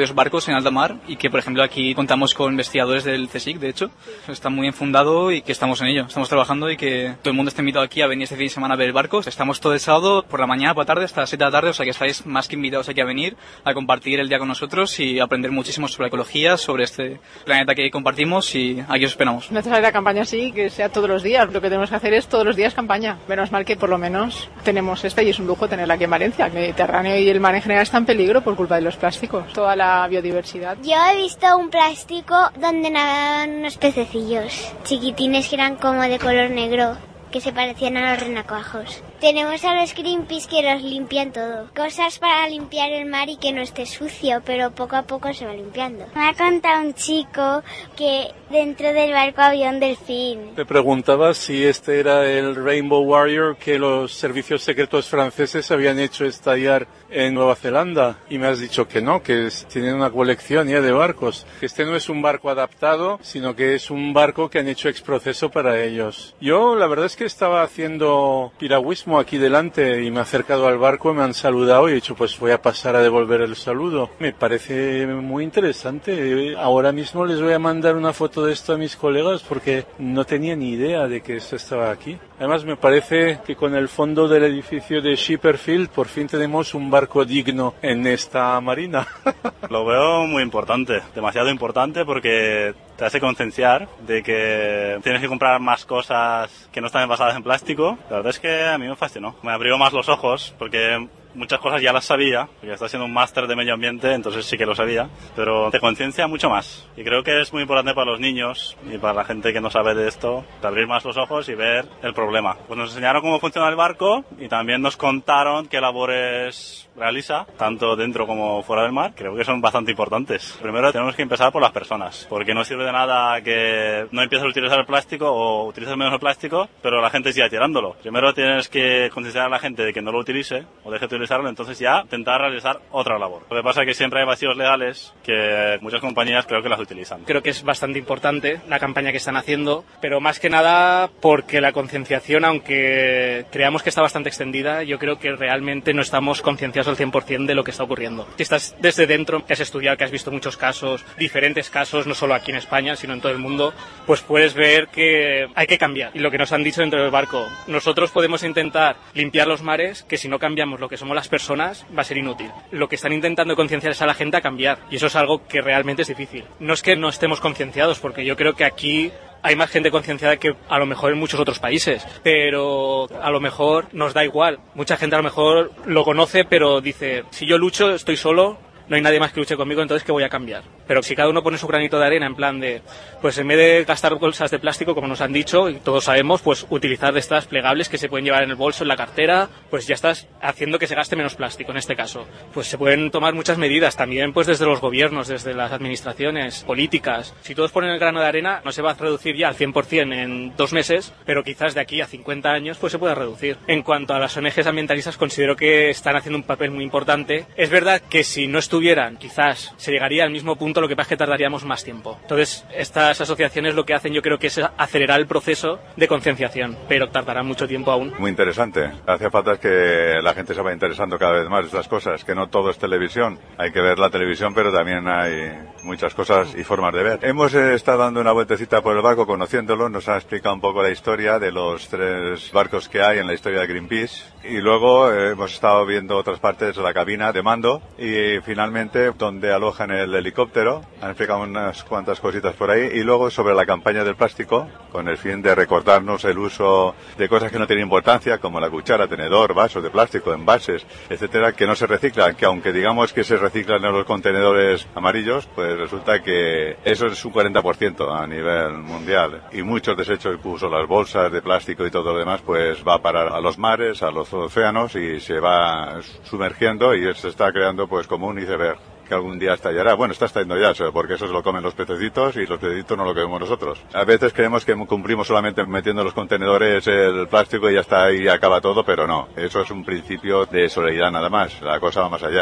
propios barcos en alta mar y que, por ejemplo, aquí contamos con investigadores del CSIC, de hecho. Está muy enfundado y que estamos en ello. Estamos trabajando y que todo el mundo está invitado aquí a venir este fin de semana a ver barcos. Estamos todo el sábado por la mañana, por la tarde, hasta las siete de la tarde, o sea que estáis más que invitados aquí a venir a compartir el día con nosotros y aprender muchísimo sobre ecología, sobre este planeta que compartimos, y aquí os esperamos. Necesaria la campaña sí, que sea todos los días. Lo que tenemos que hacer es todos los días campaña. Menos mal que por lo menos tenemos esta y es un lujo tenerla aquí en Valencia. El Mediterráneo y el mar en general está en peligro por culpa de los plásticos. Toda la biodiversidad. Yo he visto un plástico donde nadaban unos pececillos chiquitines que eran como de color negro, que se parecían a los renacuajos. Tenemos a los Greenpeace que los limpian todo. Cosas para limpiar el mar y que no esté sucio, pero poco a poco se va limpiando. Me ha contado un chico que dentro del barco había un delfín. Te preguntaba si este era el Rainbow Warrior que los servicios secretos franceses habían hecho estallar en Nueva Zelanda, y me has dicho que no, que es, tienen una colección ya de barcos. Este no es un barco adaptado, sino que es un barco que han hecho exproceso para ellos. Yo la verdad es que estaba haciendo piragüismo aquí delante y me he acercado al barco, me han saludado y he dicho pues voy a pasar a devolver el saludo. Me parece muy interesante. Ahora mismo les voy a mandar una foto de esto a mis colegas porque no tenía ni idea de que esto estaba aquí. Además me parece que con el fondo del edificio de Shipperfield por fin tenemos un barco digno en esta marina. Lo veo muy importante, demasiado importante, porque te hace concienciar de que tienes que comprar más cosas que no están basadas en plástico. La verdad es que a mí me fascinó. Me abrió más los ojos porque muchas cosas ya las sabía, porque está haciendo un máster de medio ambiente, entonces sí que lo sabía, pero te conciencia mucho más. Y creo que es muy importante para los niños y para la gente que no sabe de esto, de abrir más los ojos y ver el problema. Pues nos enseñaron cómo funciona el barco y también nos contaron qué labores realiza, tanto dentro como fuera del mar. Creo que son bastante importantes. Primero tenemos que empezar por las personas, porque no sirve de nada que no empieces a utilizar el plástico o utilices menos el plástico, pero la gente siga tirándolo. Primero tienes que concienciar a la gente de que no lo utilice o deje de utilizarlo, entonces ya intentar realizar otra labor. Lo que pasa es que siempre hay vacíos legales que muchas compañías creo que las utilizan. Creo que es bastante importante la campaña que están haciendo, pero más que nada porque la concienciación, aunque creamos que está bastante extendida, yo creo que realmente no estamos concienciados al cien por ciento de lo que está ocurriendo. Si estás desde dentro, que has estudiado, que has visto muchos casos, diferentes casos, no solo aquí en España, sino en todo el mundo, pues puedes ver que hay que cambiar. Y lo que nos han dicho dentro del barco, nosotros podemos intentar limpiar los mares, que si no cambiamos lo que somos las personas, va a ser inútil. Lo que están intentando concienciar es a la gente a cambiar, y eso es algo que realmente es difícil. No es que no estemos concienciados, porque yo creo que aquí hay más gente concienciada que a lo mejor en muchos otros países, pero a lo mejor nos da igual. Mucha gente a lo mejor lo conoce, pero dice, si yo lucho, estoy solo, no hay nadie más que luche conmigo, entonces ¿qué voy a cambiar? Pero si cada uno pone su granito de arena en plan de, pues en vez de gastar bolsas de plástico, como nos han dicho, y todos sabemos, pues utilizar de estas plegables que se pueden llevar en el bolso, en la cartera, pues ya estás haciendo que se gaste menos plástico en este caso. Pues se pueden tomar muchas medidas también, pues desde los gobiernos, desde las administraciones, políticas. Si todos ponen el grano de arena, no se va a reducir ya al cien por ciento en dos meses, pero quizás de aquí a cincuenta años, pues se pueda reducir. En cuanto a las O N Ges ambientalistas, considero que están haciendo un papel muy importante. Es verdad que si no estuvieran, quizás se llegaría al mismo punto, lo que pasa es que tardaríamos más tiempo. Entonces, estas asociaciones lo que hacen, yo creo que es acelerar el proceso de concienciación, pero tardará mucho tiempo aún. Muy interesante. Hace falta que la gente se vaya interesando cada vez más de estas cosas, que no todo es televisión. Hay que ver la televisión, pero también hay muchas cosas y formas de ver. Hemos eh, estado dando una vueltecita por el barco, conociéndolo, nos ha explicado un poco la historia de los tres barcos que hay en la historia de Greenpeace, y luego eh, hemos estado viendo otras partes de la cabina de mando y finalmente donde alojan el helicóptero. Han explicado unas cuantas cositas por ahí, y luego sobre la campaña del plástico, con el fin de recordarnos el uso de cosas que no tienen importancia, como la cuchara, tenedor, vasos de plástico, envases, etcétera, que no se reciclan, que aunque digamos que se reciclan en los contenedores amarillos, pues resulta que eso es un cuarenta por ciento a nivel mundial, y muchos desechos, incluso las bolsas de plástico y todo lo demás, pues va a parar a los mares, a los océanos, y se va sumergiendo y se está creando pues como un iceberg que algún día estallará. Bueno, está estallando ya, porque eso se lo comen los pececitos y los pececitos no lo comemos nosotros. A veces creemos que cumplimos solamente metiendo en los contenedores el plástico y ya está, ahí acaba todo, pero no. Eso es un principio de solidaridad nada más. La cosa va más allá.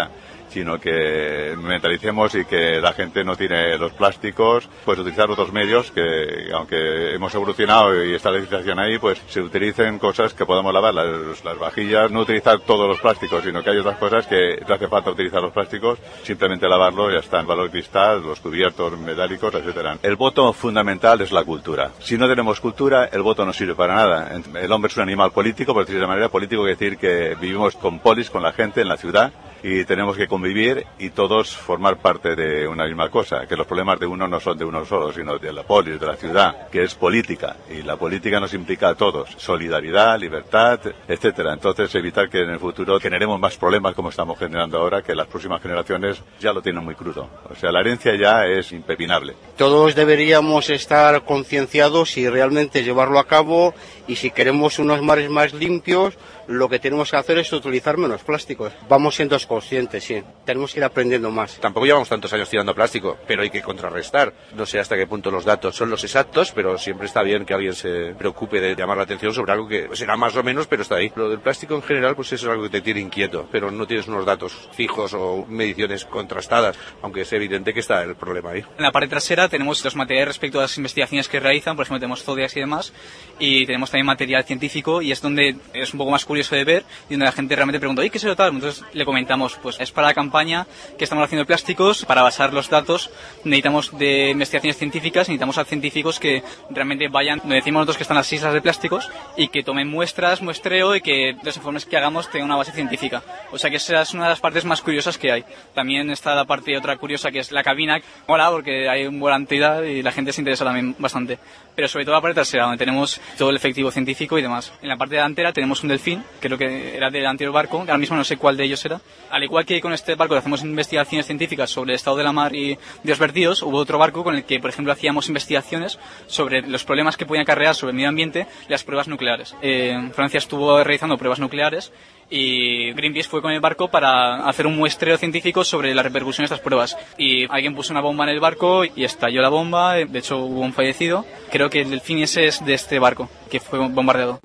sino que mentalicemos y que la gente no tiene los plásticos, pues utilizar otros medios que, aunque hemos evolucionado y está la legislación ahí, pues se utilicen cosas que podamos lavar, las, las vajillas, no utilizar todos los plásticos, sino que hay otras cosas que no hace falta utilizar los plásticos, simplemente lavarlo y ya está, el valor cristal, los cubiertos metálicos, etcétera. El voto fundamental es la cultura. Si no tenemos cultura, el voto no sirve para nada. El hombre es un animal político, por decirlo de manera, político quiere decir que vivimos con polis, con la gente en la ciudad, y tenemos que convivir y todos formar parte de una misma cosa, que los problemas de uno no son de uno solo, sino de la polis, de la ciudad, que es política, y la política nos implica a todos, solidaridad, libertad, etcétera. Entonces evitar que en el futuro generemos más problemas como estamos generando ahora, que las próximas generaciones ya lo tienen muy crudo. O sea, la herencia ya es impepinable. Todos deberíamos estar concienciados y realmente llevarlo a cabo, y si queremos unos mares más limpios, lo que tenemos que hacer es utilizar menos plásticos. Vamos siendo conscientes, sí. Tenemos que ir aprendiendo más. Tampoco llevamos tantos años tirando plástico, pero hay que contrarrestar. No sé hasta qué punto los datos son los exactos, pero siempre está bien que alguien se preocupe de llamar la atención sobre algo que será más o menos, pero está ahí. Lo del plástico en general, pues eso es algo que te tiene inquieto, pero no tienes unos datos fijos o mediciones contrastadas, aunque es evidente que está el problema ahí. En la parte trasera tenemos los materiales respecto a las investigaciones que realizan, por ejemplo tenemos Zodiacs y demás, y tenemos también material científico, y es donde es un poco más curioso de ver, y donde la gente realmente pregunta, ¿y qué es lo tal? Entonces le comentamos, pues es para la campaña que estamos haciendo de plásticos, para basar los datos necesitamos de investigaciones científicas, necesitamos a científicos que realmente vayan, donde decimos nosotros que están las islas de plásticos, y que tomen muestras, muestreo, y que los informes que hagamos tengan una base científica. O sea que esa es una de las partes más curiosas que hay. También está la parte otra curiosa que es la cabina, mola porque hay un volante y la gente se interesa también bastante. Pero sobre todo la parte trasera, donde tenemos todo el efectivo científico y demás. En la parte delantera tenemos un delfín, que es lo que era del anterior barco, que ahora mismo no sé cuál de ellos era. Al igual que con este barco hacemos investigaciones científicas sobre el estado de la mar y de los vertidos, hubo otro barco con el que, por ejemplo, hacíamos investigaciones sobre los problemas que podían acarrear sobre el medio ambiente las pruebas nucleares. Eh, Francia estuvo realizando pruebas nucleares y Greenpeace fue con el barco para hacer un muestreo científico sobre la repercusión de estas pruebas. Y alguien puso una bomba en el barco y estalló la bomba, de hecho hubo un fallecido. Creo que el delfín ese es de este barco, que fue bombardeado.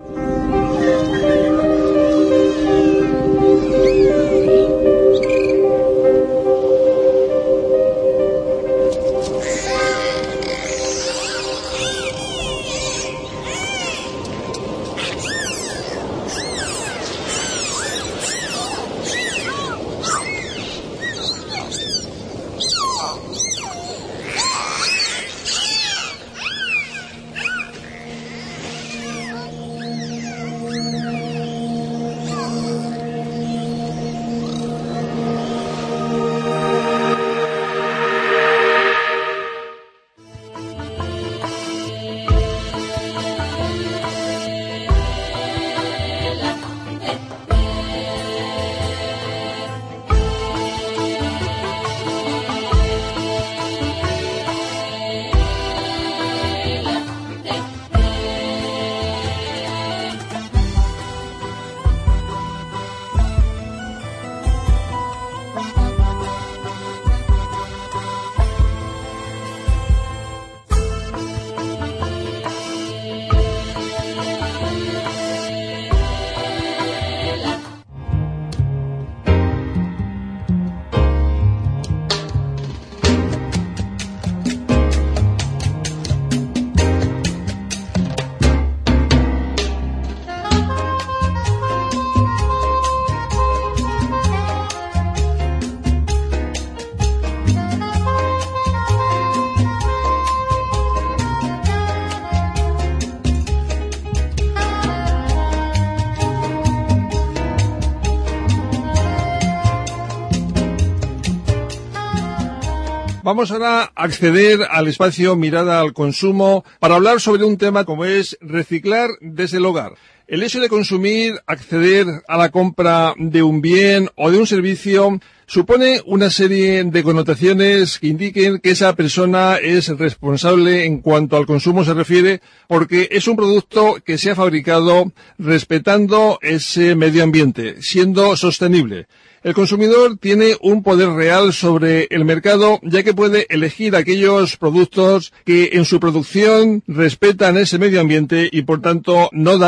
Vamos ahora a acceder al espacio Mirada al Consumo para hablar sobre un tema como es reciclar desde el hogar. El hecho de consumir, acceder a la compra de un bien o de un servicio supone una serie de connotaciones que indiquen que esa persona es responsable en cuanto al consumo se refiere, porque es un producto que se ha fabricado respetando ese medio ambiente, siendo sostenible. El consumidor tiene un poder real sobre el mercado, ya que puede elegir aquellos productos que en su producción respetan ese medio ambiente y por tanto no dañan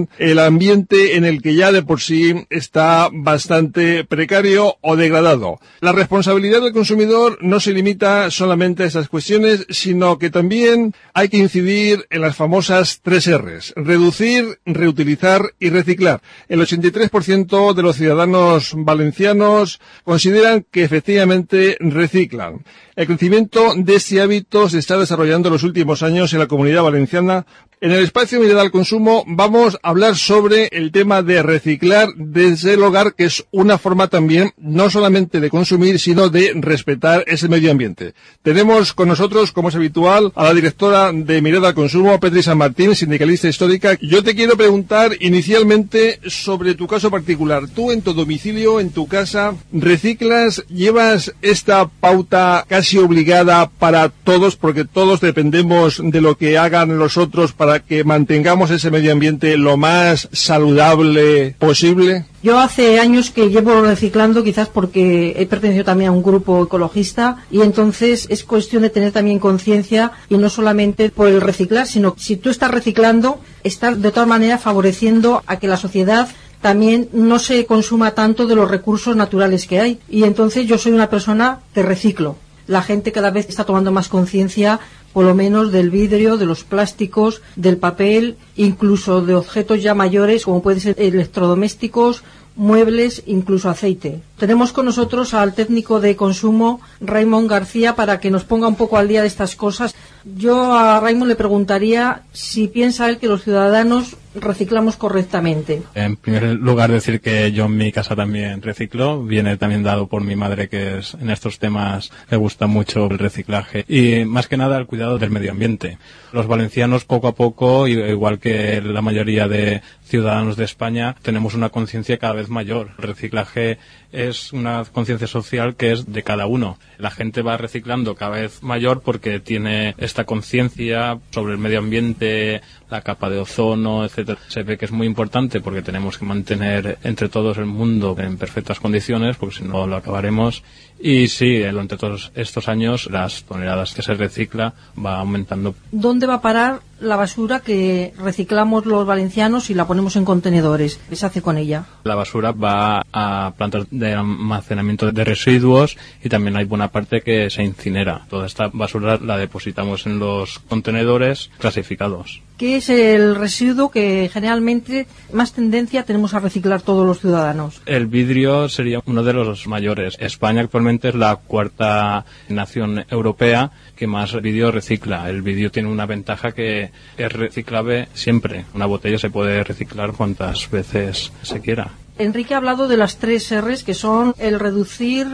también el ambiente en el que ya de por sí está bastante precario o degradado. La responsabilidad del consumidor no se limita solamente a estas cuestiones, sino que también hay que incidir en las famosas tres R's: reducir, reutilizar y reciclar. El ochenta y tres por ciento de los ciudadanos valencianos consideran que efectivamente reciclan. El crecimiento de este hábito se está desarrollando en los últimos años en la Comunidad Valenciana. En el espacio Mirada al Consumo vamos a hablar sobre el tema de reciclar desde el hogar, que es una forma también no solamente de consumir, sino de respetar ese medio ambiente. Tenemos con nosotros, como es habitual, a la directora de Mirada al Consumo, Petri San Martín, sindicalista histórica. Yo te quiero preguntar inicialmente sobre tu caso particular. Tú en tu domicilio, en tu casa, ¿reciclas? ¿Llevas esta pauta casi obligada para todos, porque todos dependemos de lo que hagan los otros para que mantengamos ese medio ambiente lo más saludable posible? Yo hace años que llevo reciclando, quizás porque he pertenecido también a un grupo ecologista, y entonces es cuestión de tener también conciencia, y no solamente por el reciclar, sino si tú estás reciclando, estás de todas maneras favoreciendo a que la sociedad también no se consuma tanto de los recursos naturales que hay. Y entonces yo soy una persona que reciclo. La gente cada vez está tomando más conciencia, por lo menos del vidrio, de los plásticos, del papel, incluso de objetos ya mayores, como pueden ser electrodomésticos, muebles, incluso aceite. Tenemos con nosotros al técnico de consumo, Raymond García, para que nos ponga un poco al día de estas cosas. Yo a Raymond le preguntaría si piensa él que los ciudadanos reciclamos correctamente. En primer lugar, decir que yo en mi casa también reciclo. Viene también dado por mi madre, que es, en estos temas le gusta mucho el reciclaje y más que nada el cuidado del medio ambiente. Los valencianos poco a poco, igual que la mayoría de ciudadanos de España, tenemos una conciencia cada vez mayor. El reciclaje es una conciencia social que es de cada uno. La gente va reciclando cada vez mayor porque tiene esta conciencia sobre el medio ambiente, la capa de ozono, etcétera. Se ve que es muy importante porque tenemos que mantener entre todos el mundo en perfectas condiciones, porque si no lo acabaremos. Y sí, durante todos estos años las toneladas que se recicla va aumentando. ¿Dónde va a parar la basura que reciclamos los valencianos y la ponemos en contenedores? ¿Qué se hace con ella? La basura va a plantas de almacenamiento de residuos y también hay buena parte que se incinera. Toda esta basura la depositamos en los contenedores clasificados. ¿Qué es el residuo que generalmente más tendencia tenemos a reciclar todos los ciudadanos? El vidrio sería uno de los mayores. España actualmente es la cuarta nación europea que más vidrio recicla. El vidrio tiene una ventaja que es reciclable siempre. Una botella se puede reciclar cuantas veces se quiera. Enrique ha hablado de las tres R's, que son el reducir,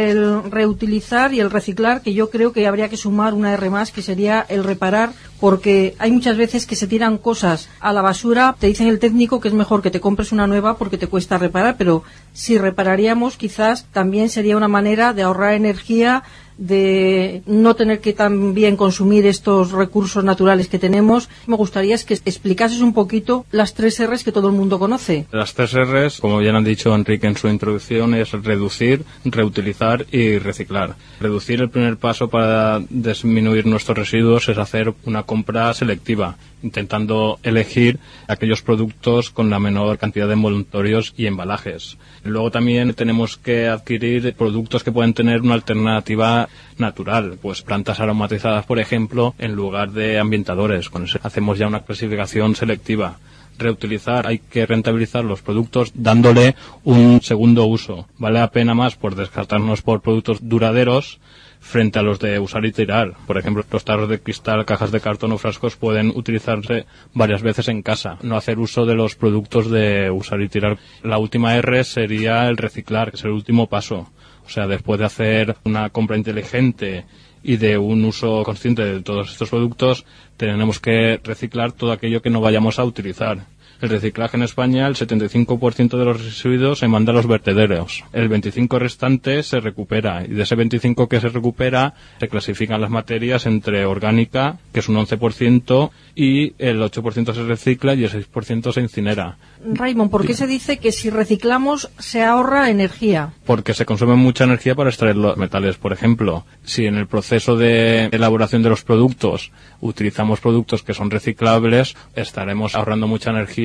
el reutilizar y el reciclar, que yo creo que habría que sumar una R más, que sería el reparar, porque hay muchas veces que se tiran cosas a la basura. Te dicen el técnico que es mejor que te compres una nueva porque te cuesta reparar, pero si repararíamos quizás también sería una manera de ahorrar energía, de no tener que también consumir estos recursos naturales que tenemos. Me gustaría es que explicases un poquito las tres R's que todo el mundo conoce. Las tres R's, como ya han dicho Enrique en su introducción, es reducir, reutilizar y reciclar. Reducir, el primer paso para disminuir nuestros residuos es hacer una compra selectiva, intentando elegir aquellos productos con la menor cantidad de envoltorios y embalajes. Luego también tenemos que adquirir productos que pueden tener una alternativa natural, pues plantas aromatizadas, por ejemplo, en lugar de ambientadores. Con eso hacemos ya una clasificación selectiva. Reutilizar, hay que rentabilizar los productos dándole un segundo uso. Vale la pena más por descartarnos por productos duraderos frente a los de usar y tirar. Por ejemplo, los tarros de cristal, cajas de cartón o frascos pueden utilizarse varias veces en casa. No hacer uso de los productos de usar y tirar. La última R sería el reciclar, que es el último paso. O sea, después de hacer una compra inteligente y de un uso consciente de todos estos productos, tenemos que reciclar todo aquello que no vayamos a utilizar. El reciclaje en España, el setenta y cinco por ciento de los residuos se manda a los vertederos. El veinticinco por ciento restante se recupera. Y de ese veinticinco por ciento que se recupera, se clasifican las materias entre orgánica, que es un once por ciento, y el ocho por ciento se recicla y el seis por ciento se incinera. Raymond, ¿por qué se dice que si reciclamos se ahorra energía? Porque se consume mucha energía para extraer los metales. Por ejemplo, si en el proceso de elaboración de los productos utilizamos productos que son reciclables, estaremos ahorrando mucha energía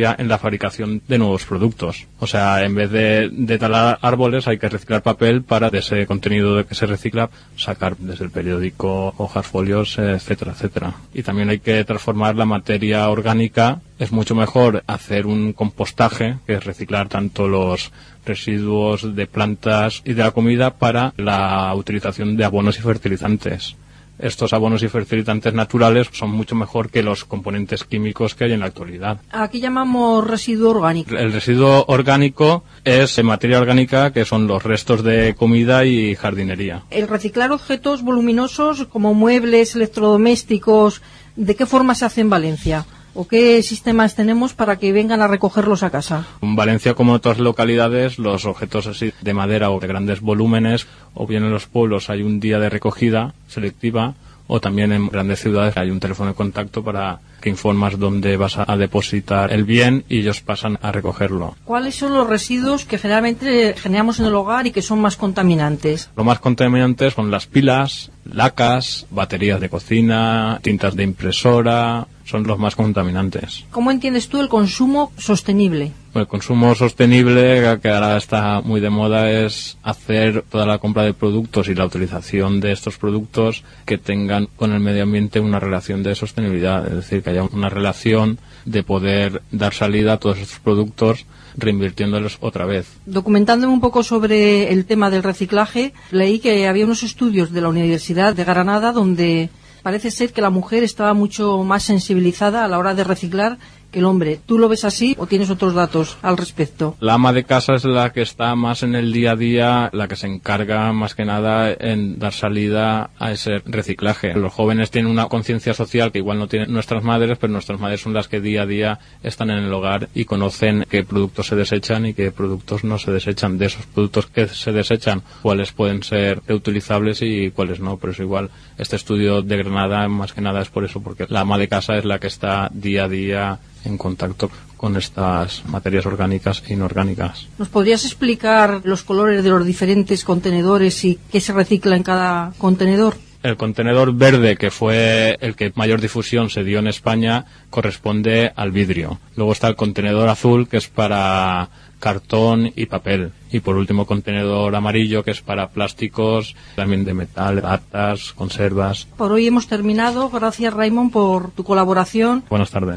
energía en la fabricación de nuevos productos. O sea, en vez de, de talar árboles hay que reciclar papel para de ese contenido de que se recicla sacar desde el periódico hojas, folios, etcétera, etcétera. Y también hay que transformar la materia orgánica. Es mucho mejor hacer un compostaje, que es reciclar tanto los residuos de plantas y de la comida para la utilización de abonos y fertilizantes. Estos abonos y fertilizantes naturales son mucho mejor que los componentes químicos que hay en la actualidad. Aquí llamamos residuo orgánico. El residuo orgánico es materia orgánica, que son los restos de comida y jardinería. El reciclar objetos voluminosos como muebles, electrodomésticos, ¿de qué forma se hace en Valencia? ¿O qué sistemas tenemos para que vengan a recogerlos a casa? En Valencia, como en otras localidades, los objetos así de madera o de grandes volúmenes, o bien en los pueblos hay un día de recogida selectiva, o también en grandes ciudades hay un teléfono de contacto para que informas dónde vas a depositar el bien y ellos pasan a recogerlo. ¿Cuáles son los residuos que generalmente generamos en el hogar y que son más contaminantes? Lo más contaminantes son las pilas, lacas, baterías de cocina, tintas de impresora, son los más contaminantes. ¿Cómo entiendes tú el consumo sostenible? El consumo sostenible, que ahora está muy de moda, es hacer toda la compra de productos y la utilización de estos productos que tengan con el medio ambiente una relación de sostenibilidad, es decir, que haya una relación de poder dar salida a todos estos productos reinvirtiéndolos otra vez. Documentándome un poco sobre el tema del reciclaje, leí que había unos estudios de la Universidad de Granada donde parece ser que la mujer estaba mucho más sensibilizada a la hora de reciclar que el hombre. ¿Tú lo ves así o tienes otros datos al respecto? La ama de casa es la que está más en el día a día, la que se encarga más que nada en dar salida a ese reciclaje. Los jóvenes tienen una conciencia social que igual no tienen nuestras madres, pero nuestras madres son las que día a día están en el hogar y conocen qué productos se desechan y qué productos no se desechan. De esos productos que se desechan, cuáles pueden ser reutilizables y cuáles no. Por eso igual este estudio de Granada más que nada es por eso, porque la ama de casa es la que está día a día en contacto con estas materias orgánicas e inorgánicas. ¿Nos podrías explicar los colores de los diferentes contenedores y qué se recicla en cada contenedor? El contenedor verde, que fue el que mayor difusión se dio en España, corresponde al vidrio. Luego está el contenedor azul, que es para cartón y papel. Y por último, contenedor amarillo, que es para plásticos, también de metal, latas, conservas. Por hoy hemos terminado. Gracias, Raymond, por tu colaboración. Buenas tardes.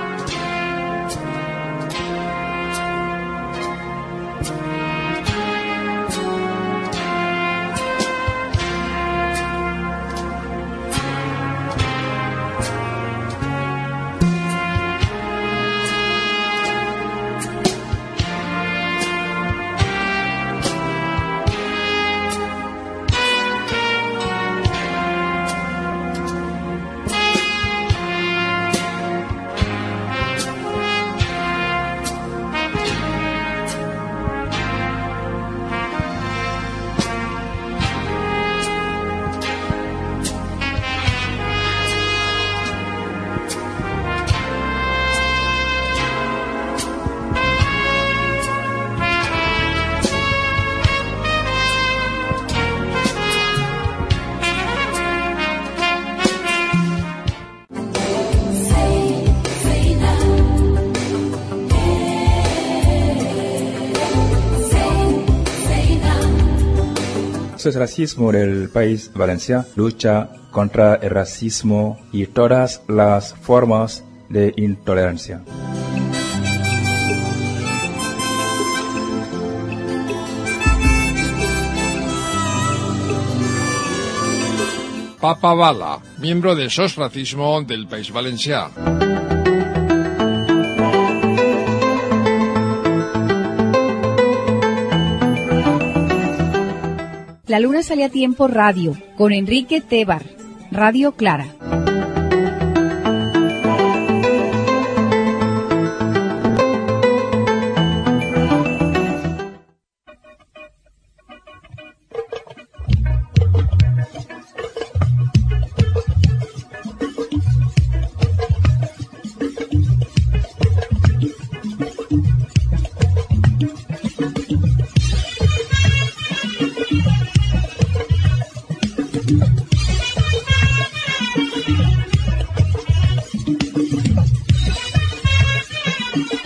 El racismo del país Valencia lucha contra el racismo y todas las formas de intolerancia. Papa Bala, miembro de S O S Racismo del País Valencià. La Luna sale a tiempo radio, con Enrique Tebar, Radio Clara.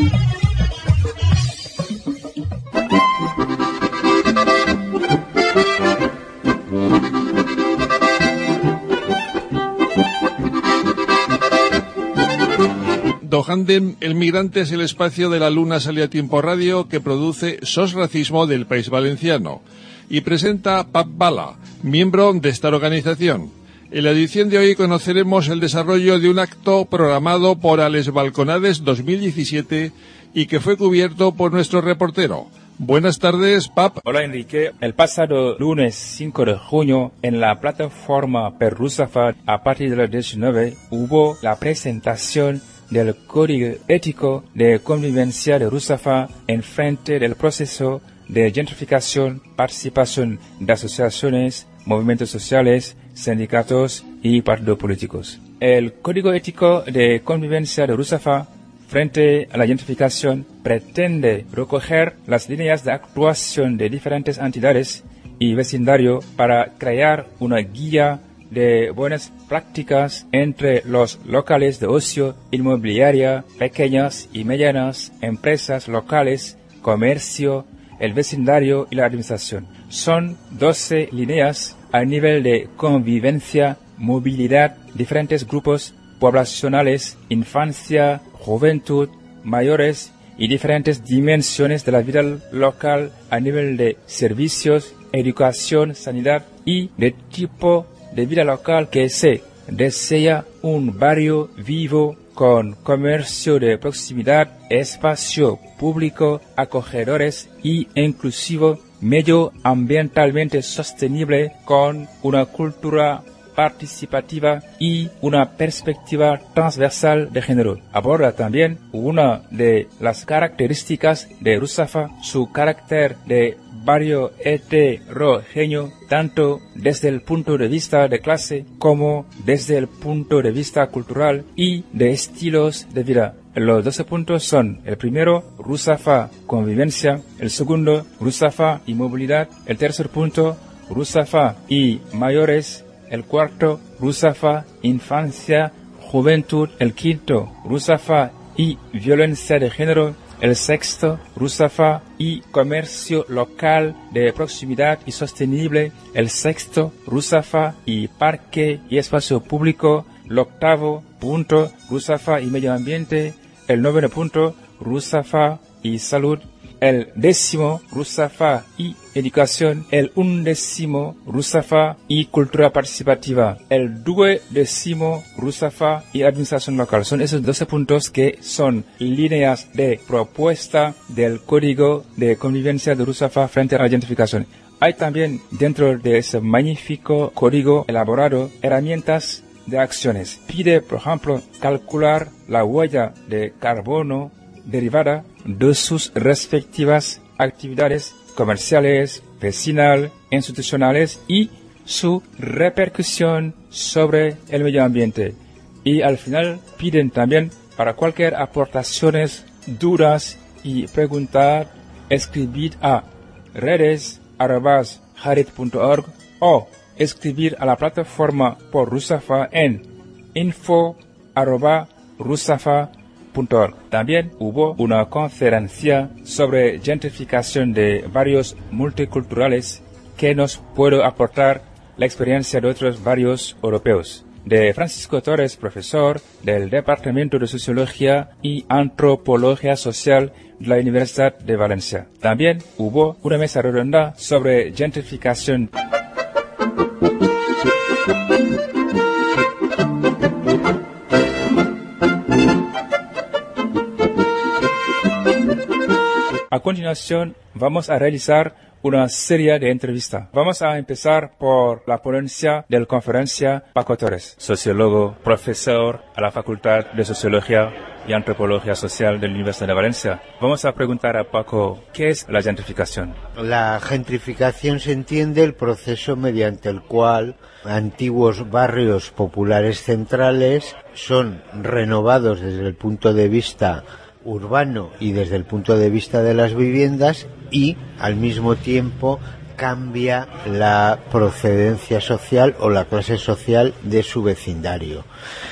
Dojandem, el migrante, es el espacio de la Luna Sale a Tiempo Radio que produce SOS Racismo del País Valenciano y presenta a Pap Bala, miembro de esta organización. En la edición de hoy conoceremos el desarrollo de un acto programado por Ales Balconades dos mil diecisiete y que fue cubierto por nuestro reportero. Buenas tardes, Pap. Hola, Enrique. El pasado lunes cinco de junio, en la plataforma Per Rusafa, a partir de las diecinueve, hubo la presentación del Código Ético de Convivencia de Rusafa en frente del proceso de gentrificación, participación de asociaciones, movimientos sociales, sindicatos y partidos políticos. El Código Ético de Convivencia de Rusafa frente a la gentrificación pretende recoger las líneas de actuación de diferentes entidades y vecindario para crear una guía de buenas prácticas entre los locales de ocio, inmobiliaria, pequeñas y medianas empresas locales, comercio, el vecindario y la administración. Son doce líneas a nivel de convivencia, movilidad, diferentes grupos poblacionales, infancia, juventud, mayores y diferentes dimensiones de la vida local a nivel de servicios, educación, sanidad y de tipo de vida local que se desea un barrio vivo con comercio de proximidad, espacio público, acogedores y inclusivo, medioambientalmente sostenible con una cultura participativa y una perspectiva transversal de género. Aborda también una de las características de Rusafa, su carácter de barrio heterogéneo, tanto desde el punto de vista de clase como desde el punto de vista cultural y de estilos de vida. Los doce puntos son: el primero, Rusafa, convivencia; el segundo, Rusafa y movilidad; el tercer punto, Rusafa y mayores; el cuarto, Rusafa, infancia, juventud; el quinto, Rusafa y violencia de género; el sexto, Rusafa y comercio local de proximidad y sostenible; el sexto, Rusafa y parque y espacio público; el octavo punto, Rusafa y medio ambiente; el noveno punto, Rusafa y salud; el décimo, Rusafa y educación; el undécimo, Rusafa y cultura participativa; el duodécimo, Rusafa y administración local. Son esos doce puntos que son líneas de propuesta del Código de Convivencia de Rusafa frente a la gentrificación. Hay también dentro de ese magnífico código elaborado herramientas de acciones. Pide, por ejemplo, calcular la huella de carbono derivada de sus respectivas actividades comerciales, vecinal, institucionales y su repercusión sobre el medio ambiente. Y al final piden también para cualquier aportaciones, dudas y preguntar, escribir a redes arroba harit punto org o escribir a la plataforma por Rusafa en info arroba rusafa punto org. También hubo una conferencia sobre gentrificación de barrios multiculturales que nos puede aportar la experiencia de otros barrios europeos. De Francisco Torres, profesor del Departamento de Sociología y Antropología Social de la Universidad de Valencia. También hubo una mesa redonda sobre gentrificación. A continuación, vamos a realizar una serie de entrevistas. Vamos a empezar por la ponencia de la conferencia Paco Torres, sociólogo, profesor a la Facultad de Sociología y Antropología Social de la Universidad de Valencia. Vamos a preguntar a Paco, ¿qué es la gentrificación? La gentrificación se entiende el proceso mediante el cual antiguos barrios populares centrales son renovados desde el punto de vista urbano y desde el punto de vista de las viviendas y al mismo tiempo cambia la procedencia social o la clase social de su vecindario.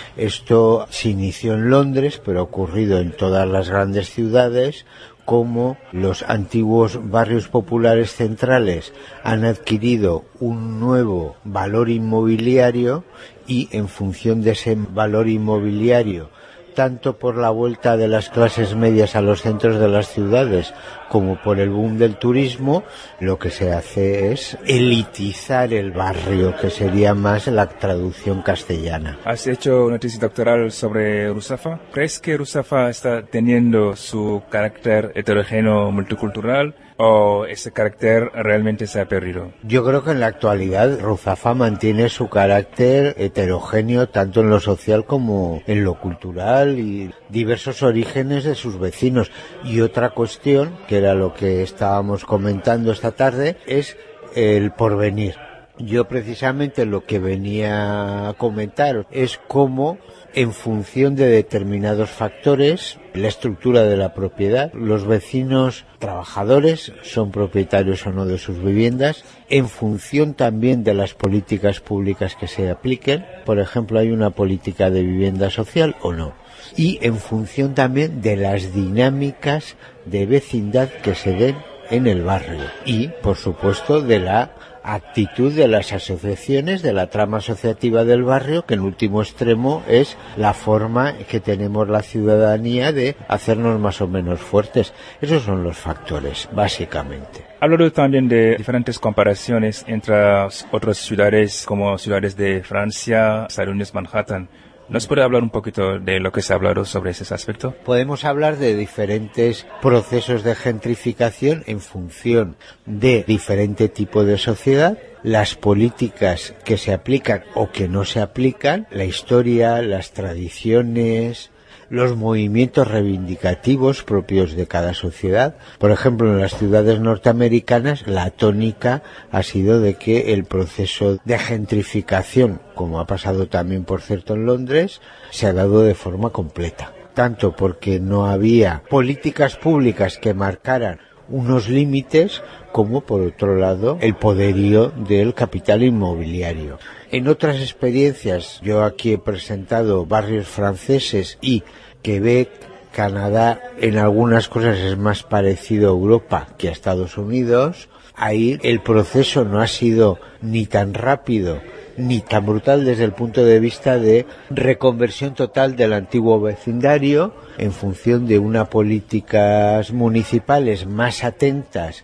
Esto se inició en Londres, pero ha ocurrido en todas las grandes ciudades, como los antiguos barrios populares centrales han adquirido un nuevo valor inmobiliario y en función de ese valor inmobiliario, tanto por la vuelta de las clases medias a los centros de las ciudades como por el boom del turismo, lo que se hace es elitizar el barrio, que sería más la traducción castellana. Has hecho una tesis doctoral sobre Ruzafa. ¿Crees que Ruzafa está teniendo su carácter heterogéneo multicultural o ese carácter realmente se ha perdido? Yo creo que en la actualidad Ruzafa mantiene su carácter heterogéneo tanto en lo social como en lo cultural y diversos orígenes de sus vecinos. Y otra cuestión, que era lo que estábamos comentando esta tarde, es el porvenir. Yo precisamente lo que venía a comentar es cómo, en función de determinados factores, la estructura de la propiedad, los vecinos trabajadores son propietarios o no de sus viviendas, en función también de las políticas públicas que se apliquen. Por ejemplo, ¿hay una política de vivienda social o no? Y en función también de las dinámicas de vecindad que se den en el barrio y, por supuesto, de la actitud de las asociaciones, de la trama asociativa del barrio, que en último extremo es la forma que tenemos la ciudadanía de hacernos más o menos fuertes. Esos son los factores, básicamente. Ha hablado también de diferentes comparaciones entre otras ciudades como ciudades de Francia, Estados Unidos, Manhattan. ¿Nos puede hablar un poquito de lo que se ha hablado sobre ese aspecto? Podemos hablar de diferentes procesos de gentrificación en función de diferente tipo de sociedad, las políticas que se aplican o que no se aplican, la historia, las tradiciones, los movimientos reivindicativos propios de cada sociedad. Por ejemplo, en las ciudades norteamericanas la tónica ha sido de que el proceso de gentrificación, como ha pasado también por cierto en Londres, se ha dado de forma completa. Tanto porque no había políticas públicas que marcaran unos límites, como por otro lado el poderío del capital inmobiliario. En otras experiencias, yo aquí he presentado barrios franceses y Quebec, Canadá, en algunas cosas es más parecido a Europa que a Estados Unidos. Ahí el proceso no ha sido ni tan rápido ni tan brutal desde el punto de vista de reconversión total del antiguo vecindario en función de unas políticas municipales más atentas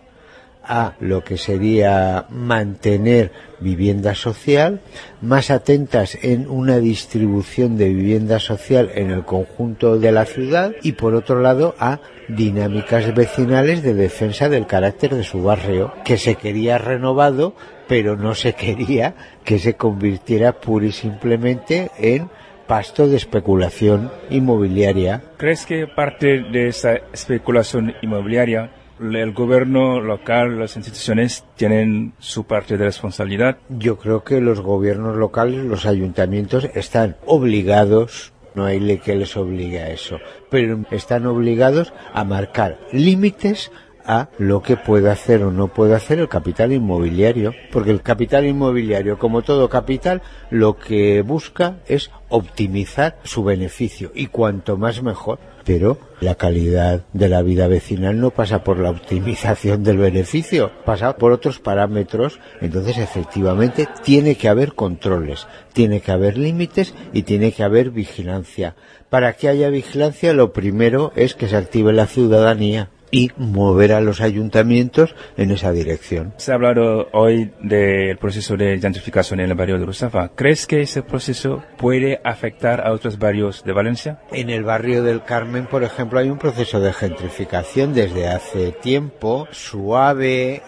a lo que sería mantener vivienda social, más atentas en una distribución de vivienda social en el conjunto de la ciudad y por otro lado a dinámicas vecinales de defensa del carácter de su barrio, que se quería renovado, pero no se quería que se convirtiera pura y simplemente en pasto de especulación inmobiliaria. ¿Crees que parte de esa especulación inmobiliaria el gobierno local, las instituciones tienen su parte de responsabilidad? Yo creo que los gobiernos locales, los ayuntamientos, están obligados, no hay ley que les obligue a eso, pero están obligados a marcar límites a lo que puede hacer o no puede hacer el capital inmobiliario, porque el capital inmobiliario, como todo capital, lo que busca es optimizar su beneficio y cuanto más mejor, pero la calidad de la vida vecinal no pasa por la optimización del beneficio, pasa por otros parámetros. Entonces efectivamente tiene que haber controles, tiene que haber límites y tiene que haber vigilancia. Para que haya vigilancia, lo primero es que se active la ciudadanía y mover a los ayuntamientos en esa dirección. Se ha hablado hoy del proceso de gentrificación en el barrio de Ruzafa. ¿Crees que ese proceso puede afectar a otros barrios de Valencia? En el barrio del Carmen, por ejemplo, hay un proceso de gentrificación desde hace tiempo, suave,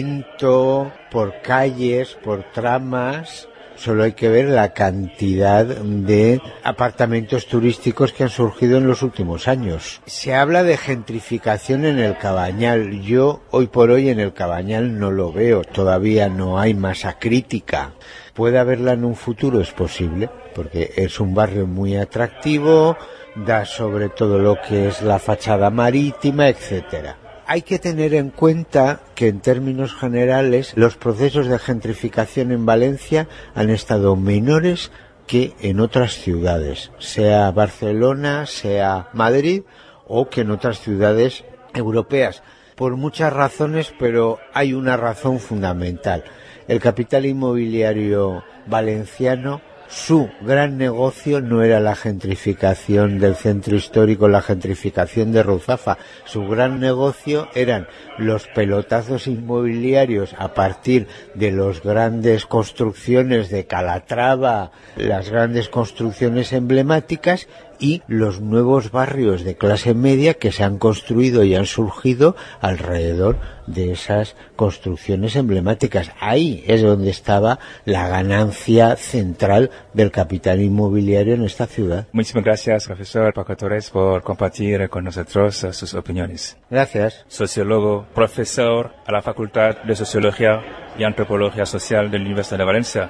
lento, por calles, por tramas. Solo hay que ver la cantidad de apartamentos turísticos que han surgido en los últimos años. Se habla de gentrificación en el Cabañal. Yo hoy por hoy en el Cabañal no lo veo. Todavía no hay masa crítica. ¿Puede haberla en un futuro? Es posible, porque es un barrio muy atractivo, da sobre todo lo que es la fachada marítima, etcétera. Hay que tener en cuenta que en términos generales los procesos de gentrificación en Valencia han estado menores que en otras ciudades, sea Barcelona, sea Madrid o que en otras ciudades europeas, por muchas razones, pero hay una razón fundamental. El capital inmobiliario valenciano, su gran negocio no era la gentrificación del centro histórico, la gentrificación de Ruzafa. Su gran negocio eran los pelotazos inmobiliarios a partir de las grandes construcciones de Calatrava, las grandes construcciones emblemáticas, y los nuevos barrios de clase media que se han construido y han surgido alrededor de esas construcciones emblemáticas. Ahí es donde estaba la ganancia central del capital inmobiliario en esta ciudad. Muchísimas gracias, profesor Paco Torres, por compartir con nosotros sus opiniones. Gracias. Sociólogo, profesor a la Facultad de Sociología y Antropología Social de la Universidad de Valencia.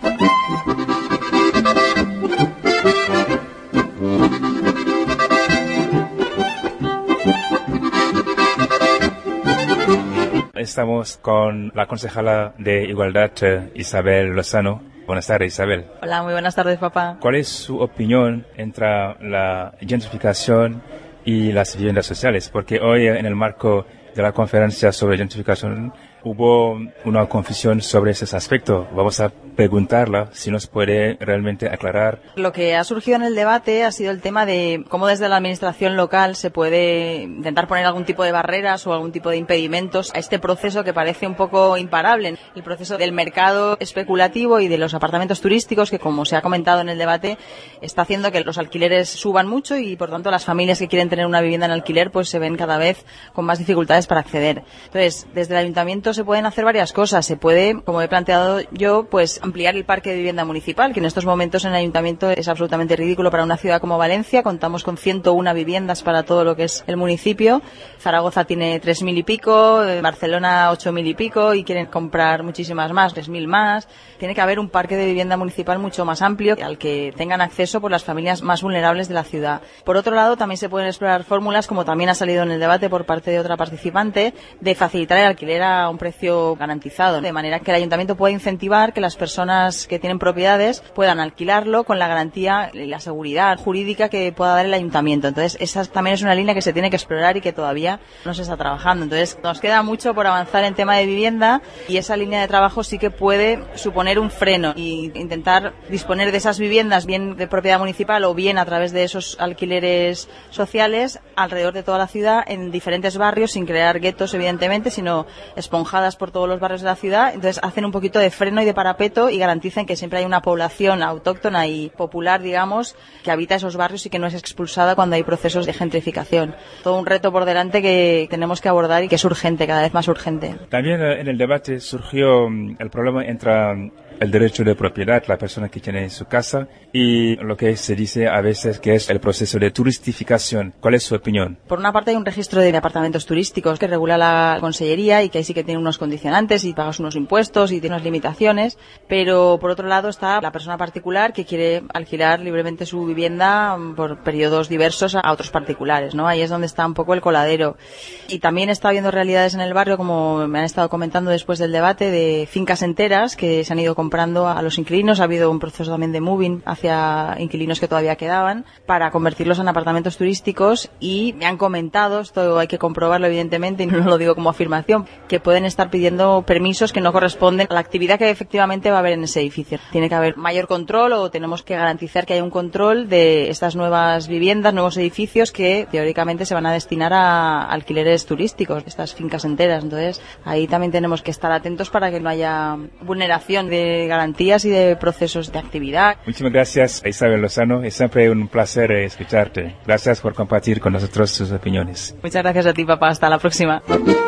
Estamos con la concejala de Igualdad, Isabel Lozano. Buenas tardes, Isabel. Hola, muy buenas tardes, papá. ¿Cuál es su opinión entre la gentrificación y las viviendas sociales? Porque hoy, en el marco de la conferencia sobre gentrificación, hubo una confusión sobre ese aspecto. Vamos a preguntarla si nos puede realmente aclarar. Lo que ha surgido en el debate ha sido el tema de cómo desde la administración local se puede intentar poner algún tipo de barreras o algún tipo de impedimentos a este proceso que parece un poco imparable. El proceso del mercado especulativo y de los apartamentos turísticos que, como se ha comentado en el debate, está haciendo que los alquileres suban mucho y, por tanto, las familias que quieren tener una vivienda en alquiler pues se ven cada vez con más dificultades para acceder. Entonces, desde el ayuntamiento se pueden hacer varias cosas. Se puede, como he planteado yo, pues ampliar el parque de vivienda municipal, que en estos momentos en el ayuntamiento es absolutamente ridículo para una ciudad como Valencia. Contamos con ciento una viviendas para todo lo que es el municipio. Zaragoza tiene tres mil y pico, Barcelona ocho mil y pico, y quieren comprar muchísimas más, tres mil más. Tiene que haber un parque de vivienda municipal mucho más amplio al que tengan acceso por las familias más vulnerables de la ciudad. Por otro lado, también se pueden explorar fórmulas, como también ha salido en el debate por parte de otra participante, de facilitar el alquiler a un precio garantizado, de manera que el ayuntamiento pueda incentivar que las personas que tienen propiedades puedan alquilarlo con la garantía y la seguridad jurídica que pueda dar el ayuntamiento. Entonces, esa también es una línea que se tiene que explorar y que todavía no se está trabajando. Entonces, nos queda mucho por avanzar en tema de vivienda, y esa línea de trabajo sí que puede suponer un freno y intentar disponer de esas viviendas, bien de propiedad municipal o bien a través de esos alquileres sociales alrededor de toda la ciudad, en diferentes barrios, sin crear guetos, evidentemente, sino esponjadas por todos los barrios de la ciudad. Entonces, hacen un poquito de freno y de parapeto y garantizan que siempre hay una población autóctona y popular, digamos, que habita esos barrios y que no es expulsada cuando hay procesos de gentrificación. Todo un reto por delante que tenemos que abordar y que es urgente, cada vez más urgente. También en el debate surgió el problema entre el derecho de propiedad, la persona que tiene su casa, y lo que se dice a veces que es el proceso de turistificación. ¿Cuál es su opinión? Por una parte hay un registro de apartamentos turísticos que regula la Consellería y que ahí sí que tiene unos condicionantes y pagas unos impuestos y tiene unas limitaciones, pero por otro lado está la persona particular que quiere alquilar libremente su vivienda por periodos diversos a otros particulares, ¿no? Ahí es donde está un poco el coladero. Y también está habiendo realidades en el barrio, como me han estado comentando después del debate, de fincas enteras que se han ido comprando a los inquilinos. Ha habido un proceso también de moving hacia inquilinos que todavía quedaban para convertirlos en apartamentos turísticos, y me han comentado, esto hay que comprobarlo evidentemente y no lo digo como afirmación, que pueden estar pidiendo permisos que no corresponden a la actividad que efectivamente va a haber en ese edificio. Tiene que haber mayor control, o tenemos que garantizar que haya un control de estas nuevas viviendas, nuevos edificios que teóricamente se van a destinar a alquileres turísticos, estas fincas enteras. Entonces, ahí también tenemos que estar atentos para que no haya vulneración de garantías y de procesos de actividad. Muchísimas gracias, Isabel Lozano. Es siempre un placer escucharte. Gracias por compartir con nosotros sus opiniones. Muchas gracias a ti, papá. Hasta la próxima.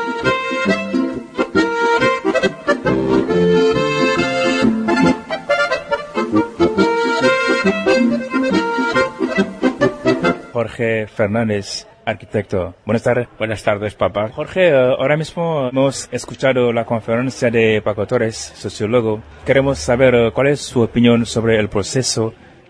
Jorge Fernández, arquitecto. Buenas tardes. Buenas tardes, papá. Jorge, uh, ahora mismo hemos escuchado la conferencia de Paco Torres, sociólogo. Queremos saber uh, cuál es su opinión sobre el proceso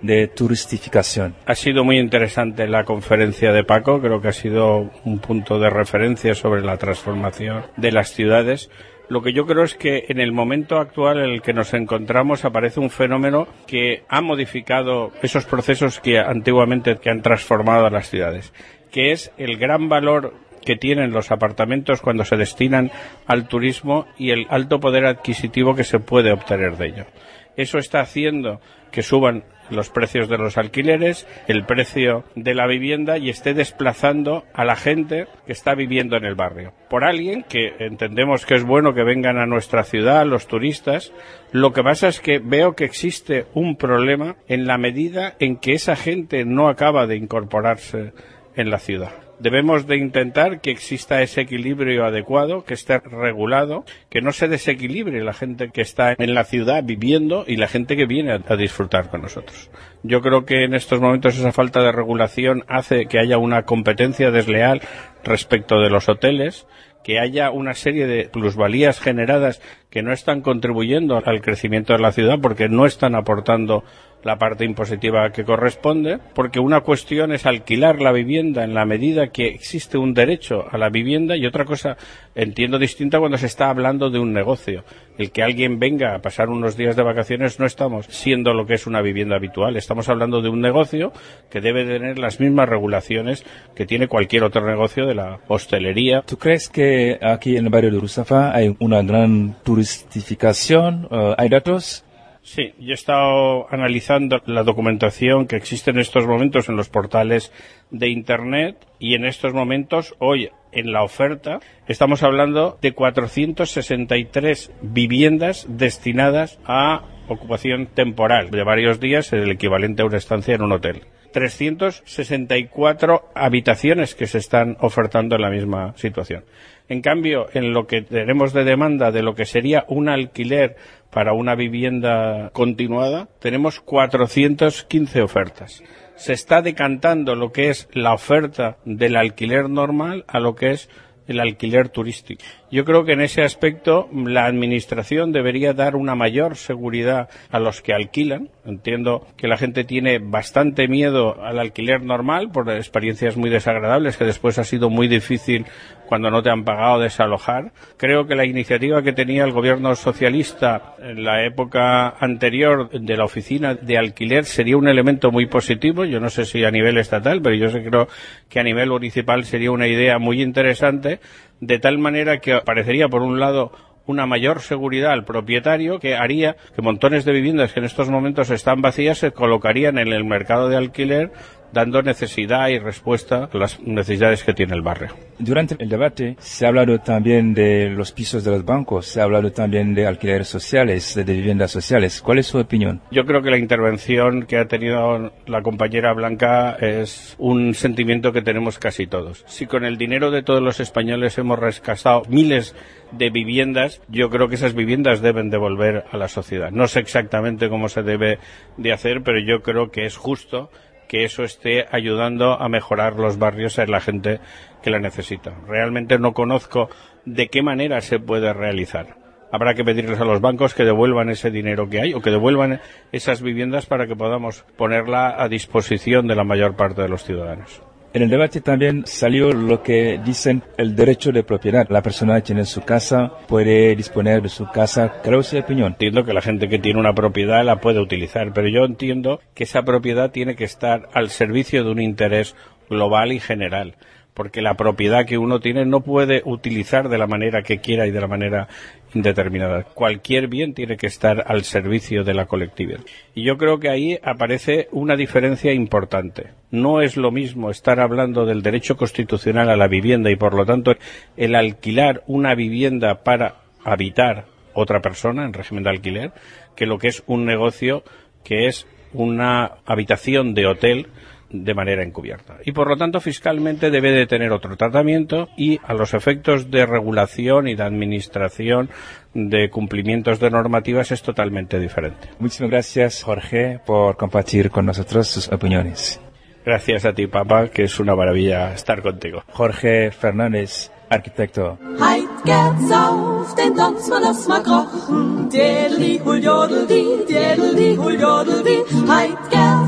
de turistificación. Ha sido muy interesante la conferencia de Paco, creo que ha sido un punto de referencia sobre la transformación de las ciudades. Lo que yo creo es que en el momento actual en el que nos encontramos aparece un fenómeno que ha modificado esos procesos que antiguamente que han transformado a las ciudades, que es el gran valor que tienen los apartamentos cuando se destinan al turismo y el alto poder adquisitivo que se puede obtener de ello. Eso está haciendo que suban los precios de los alquileres, el precio de la vivienda y esté desplazando a la gente que está viviendo en el barrio. Por alguien que entendemos que es bueno que vengan a nuestra ciudad, los turistas, lo que pasa es que veo que existe un problema en la medida en que esa gente no acaba de incorporarse en la ciudad. Debemos de intentar que exista ese equilibrio adecuado, que esté regulado, que no se desequilibre la gente que está en la ciudad viviendo y la gente que viene a, a disfrutar con nosotros. Yo creo que en estos momentos esa falta de regulación hace que haya una competencia desleal respecto de los hoteles, que haya una serie de plusvalías generadas que no están contribuyendo al crecimiento de la ciudad porque no están aportando la parte impositiva que corresponde, porque una cuestión es alquilar la vivienda en la medida que existe un derecho a la vivienda y otra cosa entiendo distinta cuando se está hablando de un negocio. El que alguien venga a pasar unos días de vacaciones no estamos siendo lo que es una vivienda habitual, estamos hablando de un negocio que debe tener las mismas regulaciones que tiene cualquier otro negocio de la hostelería. ¿Tú crees que aquí en el barrio de Ruzafa hay una gran turistificación? Uh, ¿Hay datos? Sí, yo he estado analizando la documentación que existe en estos momentos en los portales de Internet y en estos momentos, hoy, en la oferta, estamos hablando de cuatrocientas sesenta y tres viviendas destinadas a ocupación temporal de varios días, el equivalente a una estancia en un hotel. trescientas sesenta y cuatro habitaciones que se están ofertando en la misma situación. En cambio, en lo que tenemos de demanda de lo que sería un alquiler para una vivienda continuada, tenemos cuatrocientas quince ofertas. Se está decantando lo que es la oferta del alquiler normal a lo que es el alquiler turístico. Yo creo que en ese aspecto la administración debería dar una mayor seguridad a los que alquilan. Entiendo que la gente tiene bastante miedo al alquiler normal por experiencias muy desagradables que después ha sido muy difícil cuando no te han pagado desalojar. Creo que la iniciativa que tenía el gobierno socialista en la época anterior de la oficina de alquiler sería un elemento muy positivo. Yo no sé si a nivel estatal, pero yo sí creo que a nivel municipal sería una idea muy interesante, de tal manera que aparecería, por un lado, una mayor seguridad al propietario, que haría que montones de viviendas que en estos momentos están vacías se colocarían en el mercado de alquiler, dando necesidad y respuesta a las necesidades que tiene el barrio. Durante el debate se ha hablado también de los pisos de los bancos, se ha hablado también de alquileres sociales, de viviendas sociales. ¿Cuál es su opinión? Yo creo que la intervención que ha tenido la compañera Blanca es un sentimiento que tenemos casi todos. Si con el dinero de todos los españoles hemos rescatado miles de viviendas, yo creo que esas viviendas deben devolver a la sociedad. No sé exactamente cómo se debe de hacer, pero yo creo que es justo que eso esté ayudando a mejorar los barrios a la gente que la necesita. Realmente no conozco de qué manera se puede realizar. Habrá que pedirles a los bancos que devuelvan ese dinero que hay o que devuelvan esas viviendas para que podamos ponerla a disposición de la mayor parte de los ciudadanos. En el debate también salió lo que dicen el derecho de propiedad. La persona que tiene su casa puede disponer de su casa. ¿Cuál es su opinión? Entiendo que la gente que tiene una propiedad la puede utilizar, pero yo entiendo que esa propiedad tiene que estar al servicio de un interés global y general, porque la propiedad que uno tiene no puede utilizar de la manera que quiera y de la manera indeterminada. Cualquier bien tiene que estar al servicio de la colectividad. Y yo creo que ahí aparece una diferencia importante. No es lo mismo estar hablando del derecho constitucional a la vivienda y, por lo tanto, el alquilar una vivienda para habitar otra persona en régimen de alquiler, que lo que es un negocio que es una habitación de hotel de manera encubierta. Y por lo tanto fiscalmente debe de tener otro tratamiento y a los efectos de regulación y de administración de cumplimientos de normativas es totalmente diferente. Muchísimas gracias, Jorge, por compartir con nosotros sus opiniones. Gracias a ti, papá, que es una maravilla estar contigo. Jorge Fernández, arquitecto. Heit geht's auf den Tanzmann, lass mal krochen. Diddly, hul, jodel, di, diddly, hul, jodel, di. Heit geht's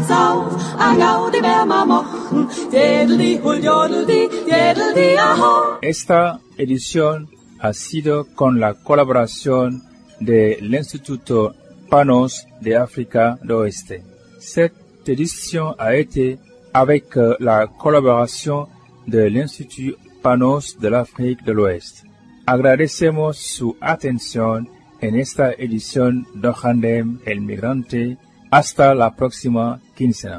geht's auf, a Gaudi werden wir machen. Jedeldi, hul, jodeldi, jedeldi, aho. Esta edición ha sido con la colaboración del Instituto Panos de África del Oeste. Cette édition a été avec la collaboration de l'Institut Panos de l'Afrique de l'Ouest. Agradecemos su atención en esta edición de Handem el Migrante. Hasta la próxima quincena.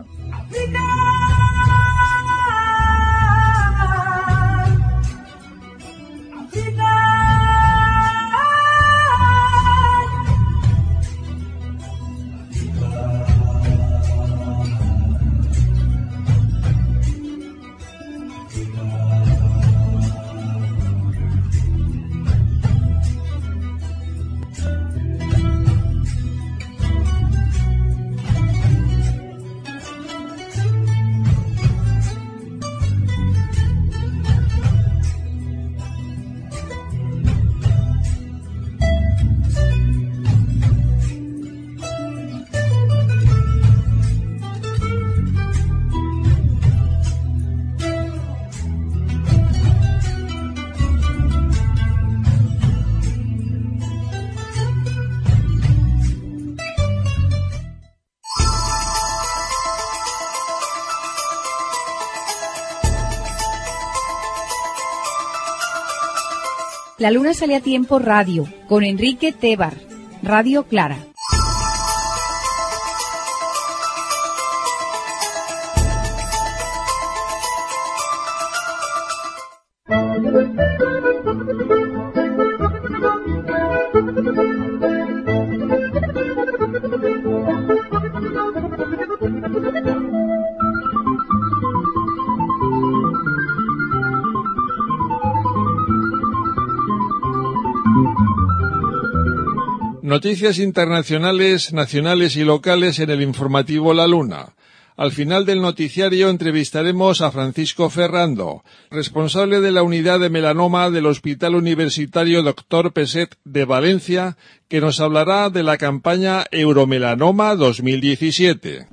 La Luna sale a tiempo radio, con Enrique Tebar, Radio Clara. Noticias internacionales, nacionales y locales en el informativo La Luna. Al final del noticiario entrevistaremos a Francisco Ferrando, responsable de la unidad de melanoma del Hospital Universitario Doctor Peset de Valencia, que nos hablará de la campaña Euromelanoma dos mil diecisiete.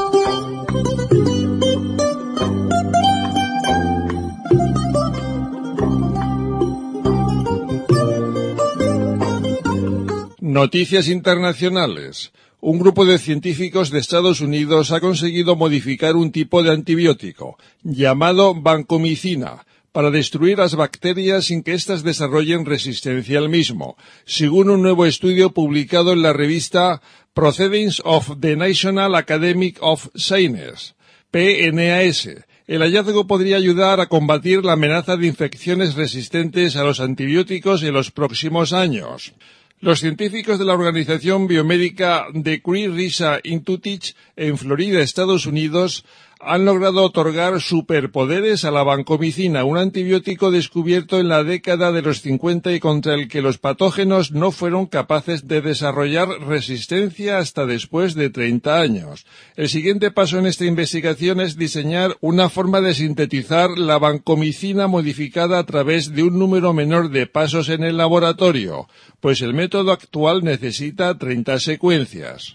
Noticias internacionales. Un grupo de científicos de Estados Unidos ha conseguido modificar un tipo de antibiótico, llamado vancomicina, para destruir las bacterias sin que éstas desarrollen resistencia al mismo, según un nuevo estudio publicado en la revista Proceedings of the National Academy of Sciences, P N A S. El hallazgo podría ayudar a combatir la amenaza de infecciones resistentes a los antibióticos en los próximos años. Los científicos de la organización biomédica The Cree Research Institute en Florida, Estados Unidos, han logrado otorgar superpoderes a la vancomicina, un antibiótico descubierto en la década de los cincuenta y contra el que los patógenos no fueron capaces de desarrollar resistencia hasta después de treinta años. El siguiente paso en esta investigación es diseñar una forma de sintetizar la vancomicina modificada a través de un número menor de pasos en el laboratorio, pues el método actual necesita treinta secuencias.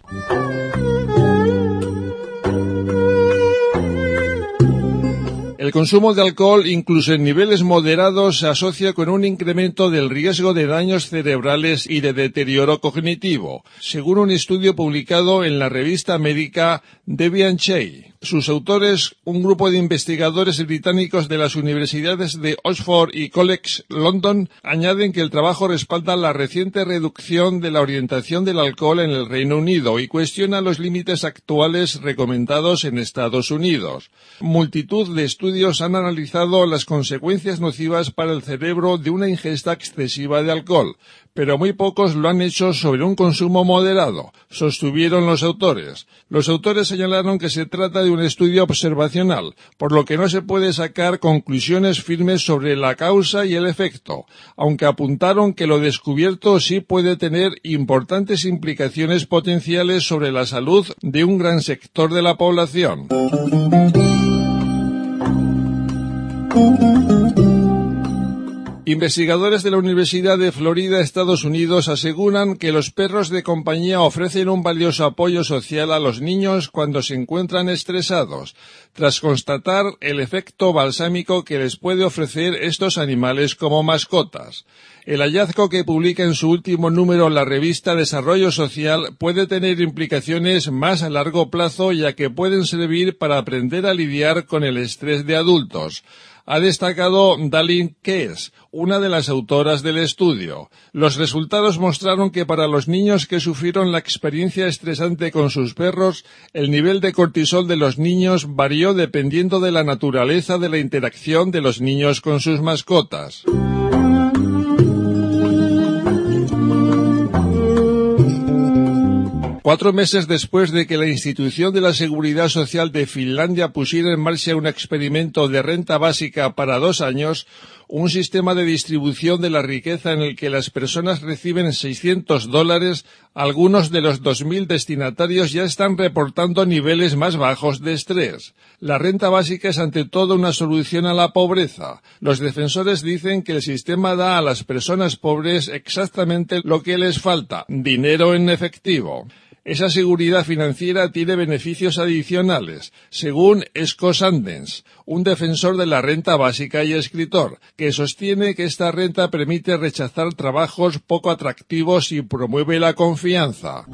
El consumo de alcohol, incluso en niveles moderados, se asocia con un incremento del riesgo de daños cerebrales y de deterioro cognitivo, según un estudio publicado en la revista médica Debian Chey. Sus autores, un grupo de investigadores británicos de las universidades de Oxford y College London, añaden que el trabajo respalda la reciente reducción de la orientación del alcohol en el Reino Unido y cuestiona los límites actuales recomendados en Estados Unidos. Multitud de estudios han analizado las consecuencias nocivas para el cerebro de una ingesta excesiva de alcohol, pero muy pocos lo han hecho sobre un consumo moderado, sostuvieron los autores. Los autores señalaron que se trata de un estudio observacional, por lo que no se puede sacar conclusiones firmes sobre la causa y el efecto, aunque apuntaron que lo descubierto sí puede tener importantes implicaciones potenciales sobre la salud de un gran sector de la población. Investigadores de la Universidad de Florida, Estados Unidos, aseguran que los perros de compañía ofrecen un valioso apoyo social a los niños cuando se encuentran estresados, tras constatar el efecto balsámico que les puede ofrecer estos animales como mascotas. El hallazgo que publica en su último número la revista Desarrollo Social puede tener implicaciones más a largo plazo, ya que pueden servir para aprender a lidiar con el estrés de adultos. Ha destacado Darlene Kess, una de las autoras del estudio. Los resultados mostraron que para los niños que sufrieron la experiencia estresante con sus perros, el nivel de cortisol de los niños varió dependiendo de la naturaleza de la interacción de los niños con sus mascotas. Cuatro meses después de que la institución de la Seguridad Social de Finlandia pusiera en marcha un experimento de renta básica para dos años, un sistema de distribución de la riqueza en el que las personas reciben seiscientos dólares, algunos de los dos mil destinatarios ya están reportando niveles más bajos de estrés. La renta básica es ante todo una solución a la pobreza. Los defensores dicen que el sistema da a las personas pobres exactamente lo que les falta, dinero en efectivo. Esa seguridad financiera tiene beneficios adicionales, según Esko Sandens, un defensor de la renta básica y escritor, que sostiene que esta renta permite rechazar trabajos poco atractivos y promueve la confianza.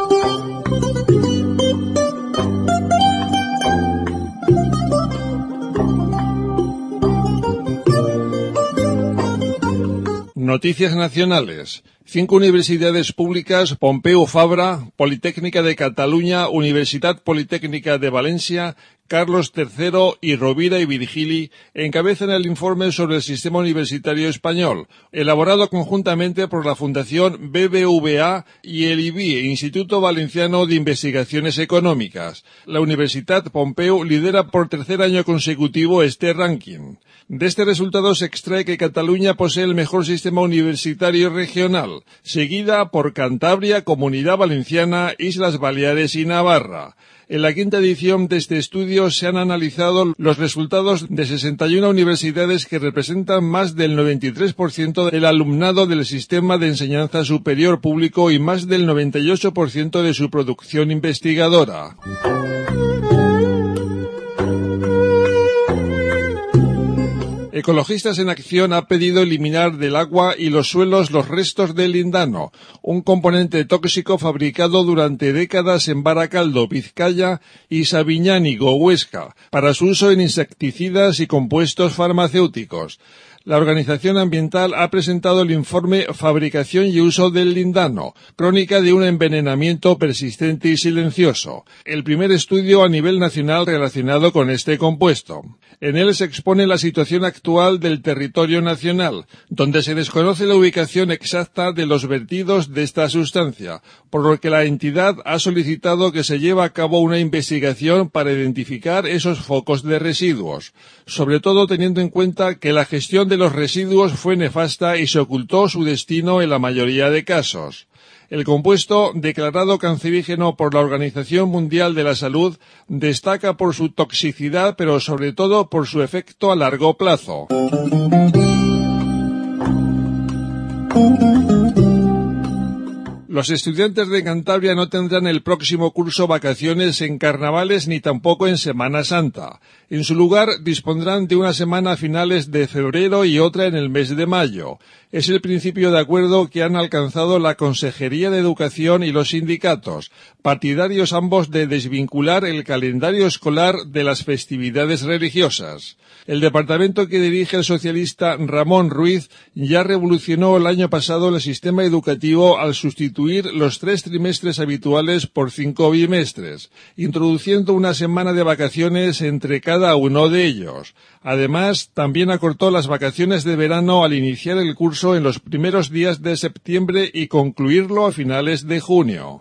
Noticias nacionales. Cinco universidades públicas, Pompeu Fabra, Politécnica de Cataluña, Universitat Politécnica de Valencia, Carlos tercero y Rovira y Virgili encabezan el informe sobre el sistema universitario español, elaborado conjuntamente por la Fundación B B V A y el I B I, Instituto Valenciano de Investigaciones Económicas. La Universitat Pompeu lidera por tercer año consecutivo este ranking. De este resultado se extrae que Cataluña posee el mejor sistema universitario regional, seguida por Cantabria, Comunidad Valenciana, Islas Baleares y Navarra. En la quinta edición de este estudio se han analizado los resultados de sesenta y una universidades que representan más del noventa y tres por ciento del alumnado del sistema de enseñanza superior público y más del noventa y ocho por ciento de su producción investigadora. Ecologistas en Acción ha pedido eliminar del agua y los suelos los restos de lindano, un componente tóxico fabricado durante décadas en Baracaldo, Vizcaya, y Sabiñánigo, Huesca, para su uso en insecticidas y compuestos farmacéuticos. La organización ambiental ha presentado el informe Fabricación y uso del lindano, crónica de un envenenamiento persistente y silencioso, el primer estudio a nivel nacional relacionado con este compuesto. En él se expone la situación actual del territorio nacional, donde se desconoce la ubicación exacta de los vertidos de esta sustancia, por lo que la entidad ha solicitado que se lleve a cabo una investigación para identificar esos focos de residuos, sobre todo teniendo en cuenta que la gestión de los residuos fue nefasta y se ocultó su destino en la mayoría de casos. El compuesto, declarado cancerígeno por la Organización Mundial de la Salud, destaca por su toxicidad, pero sobre todo por su efecto a largo plazo. Los estudiantes de Cantabria no tendrán el próximo curso vacaciones en carnavales ni tampoco en Semana Santa. En su lugar, dispondrán de una semana a finales de febrero y otra en el mes de mayo. Es el principio de acuerdo que han alcanzado la Consejería de Educación y los sindicatos, partidarios ambos de desvincular el calendario escolar de las festividades religiosas. El departamento que dirige el socialista Ramón Ruiz ya revolucionó el año pasado el sistema educativo al sustituir los tres trimestres habituales por cinco bimestres, introduciendo una semana de vacaciones entre cada uno de ellos. Además, también acortó las vacaciones de verano al iniciar el curso en los primeros días de septiembre y concluirlo a finales de junio.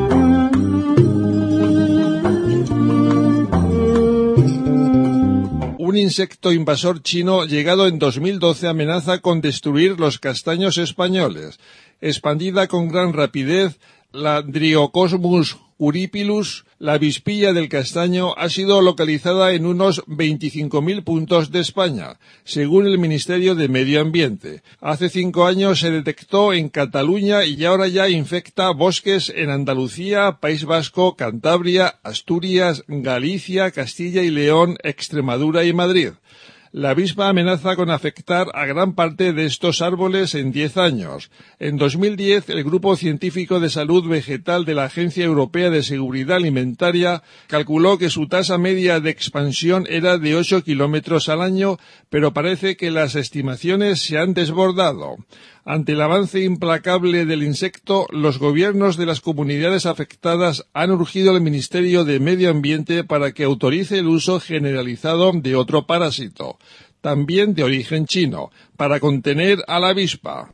Un insecto invasor chino llegado en dos mil doce amenaza con destruir los castaños españoles. Expandida con gran rapidez, la Dryocosmus uripilus, la avispilla del castaño, ha sido localizada en unos veinticinco mil puntos de España, según el Ministerio de Medio Ambiente. Hace cinco años se detectó en Cataluña y ahora ya infecta bosques en Andalucía, País Vasco, Cantabria, Asturias, Galicia, Castilla y León, Extremadura y Madrid. La avispa amenaza con afectar a gran parte de estos árboles en diez años. En dos mil diez, el Grupo Científico de Salud Vegetal de la Agencia Europea de Seguridad Alimentaria calculó que su tasa media de expansión era de ocho kilómetros al año, pero parece que las estimaciones se han desbordado. Ante el avance implacable del insecto, los gobiernos de las comunidades afectadas han urgido al Ministerio de Medio Ambiente para que autorice el uso generalizado de otro parásito, también de origen chino, para contener a la avispa.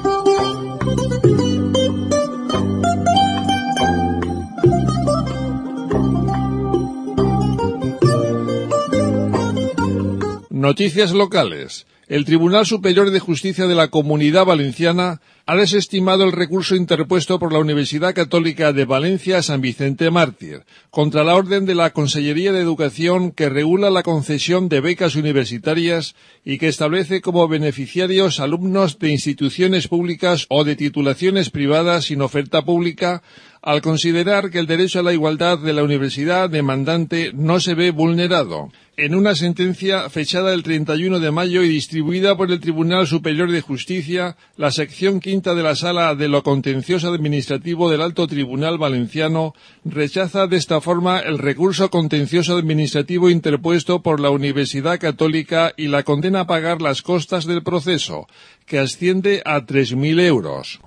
Noticias locales. El Tribunal Superior de Justicia de la Comunidad Valenciana ha desestimado el recurso interpuesto por la Universidad Católica de Valencia San Vicente Mártir contra la orden de la Consellería de Educación que regula la concesión de becas universitarias y que establece como beneficiarios alumnos de instituciones públicas o de titulaciones privadas sin oferta pública, al considerar que el derecho a la igualdad de la universidad demandante no se ve vulnerado. En una sentencia fechada el treinta y uno de mayo y distribuida por el Tribunal Superior de Justicia, la sección quinta de la Sala de lo Contencioso Administrativo del Alto Tribunal Valenciano rechaza de esta forma el recurso contencioso administrativo interpuesto por la Universidad Católica y la condena a pagar las costas del proceso, que asciende a tres mil euros.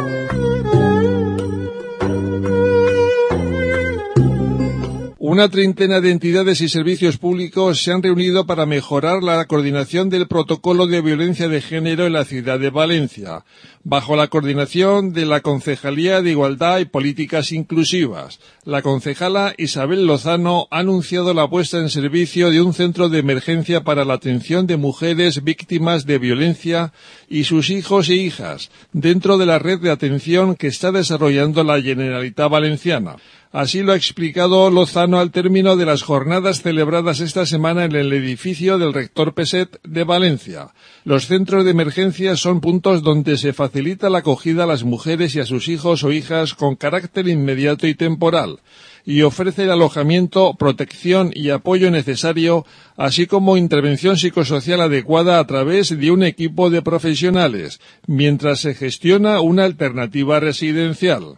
Una treintena de entidades y servicios públicos se han reunido para mejorar la coordinación del protocolo de violencia de género en la ciudad de Valencia, bajo la coordinación de la Concejalía de Igualdad y Políticas Inclusivas. La concejala Isabel Lozano ha anunciado la puesta en servicio de un centro de emergencia para la atención de mujeres víctimas de violencia y sus hijos e hijas, dentro de la red de atención que está desarrollando la Generalitat Valenciana. Así lo ha explicado Lozano al término de las jornadas celebradas esta semana en el edificio del rector Peset de Valencia. Los centros de emergencia son puntos donde se facilita la acogida a las mujeres y a sus hijos o hijas con carácter inmediato y temporal, y ofrece el alojamiento, protección y apoyo necesario, así como intervención psicosocial adecuada a través de un equipo de profesionales, mientras se gestiona una alternativa residencial.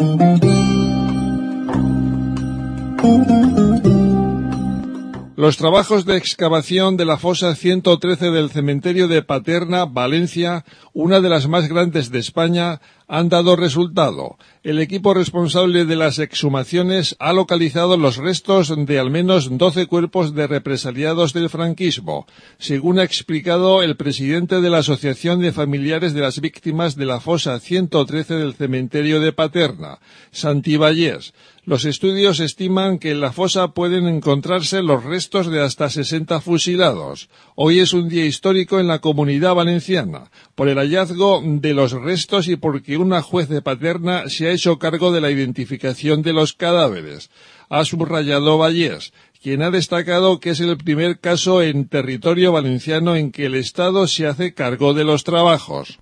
Los trabajos de excavación de la fosa ciento trece del cementerio de Paterna, Valencia, una de las más grandes de España, han dado resultado. El equipo responsable de las exhumaciones ha localizado los restos de al menos doce cuerpos de represaliados del franquismo, según ha explicado el presidente de la Asociación de Familiares de las Víctimas de la fosa ciento trece del cementerio de Paterna, Santi Vallés. Los estudios estiman que en la fosa pueden encontrarse los restos de hasta sesenta fusilados. Hoy es un día histórico en la Comunidad Valenciana, por el hallazgo de los restos y porque una juez de Paterna se ha hecho cargo de la identificación de los cadáveres. Ha subrayado Vallés, quien ha destacado que es el primer caso en territorio valenciano en que el Estado se hace cargo de los trabajos.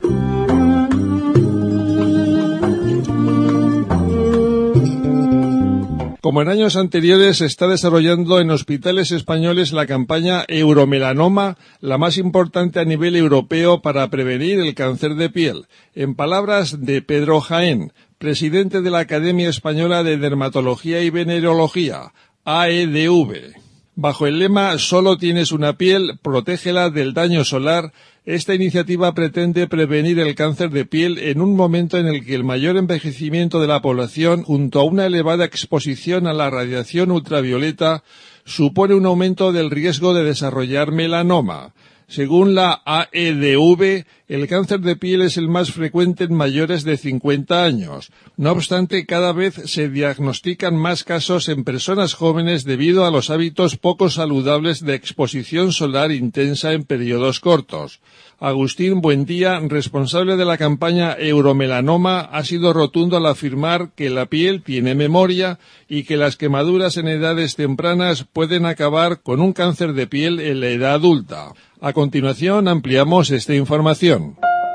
Como en años anteriores, se está desarrollando en hospitales españoles la campaña Euromelanoma, la más importante a nivel europeo para prevenir el cáncer de piel. En palabras de Pedro Jaén, presidente de la Academia Española de Dermatología y Venerología, A E D V. Bajo el lema «Solo tienes una piel, protégela del daño solar», esta iniciativa pretende prevenir el cáncer de piel en un momento en el que el mayor envejecimiento de la población, junto a una elevada exposición a la radiación ultravioleta, supone un aumento del riesgo de desarrollar melanoma. Según la A E D V, el cáncer de piel es el más frecuente en mayores de cincuenta años. No obstante, cada vez se diagnostican más casos en personas jóvenes debido a los hábitos poco saludables de exposición solar intensa en periodos cortos. Agustín Buendía, responsable de la campaña Euromelanoma, ha sido rotundo al afirmar que la piel tiene memoria y que las quemaduras en edades tempranas pueden acabar con un cáncer de piel en la edad adulta. A continuación ampliamos esta información.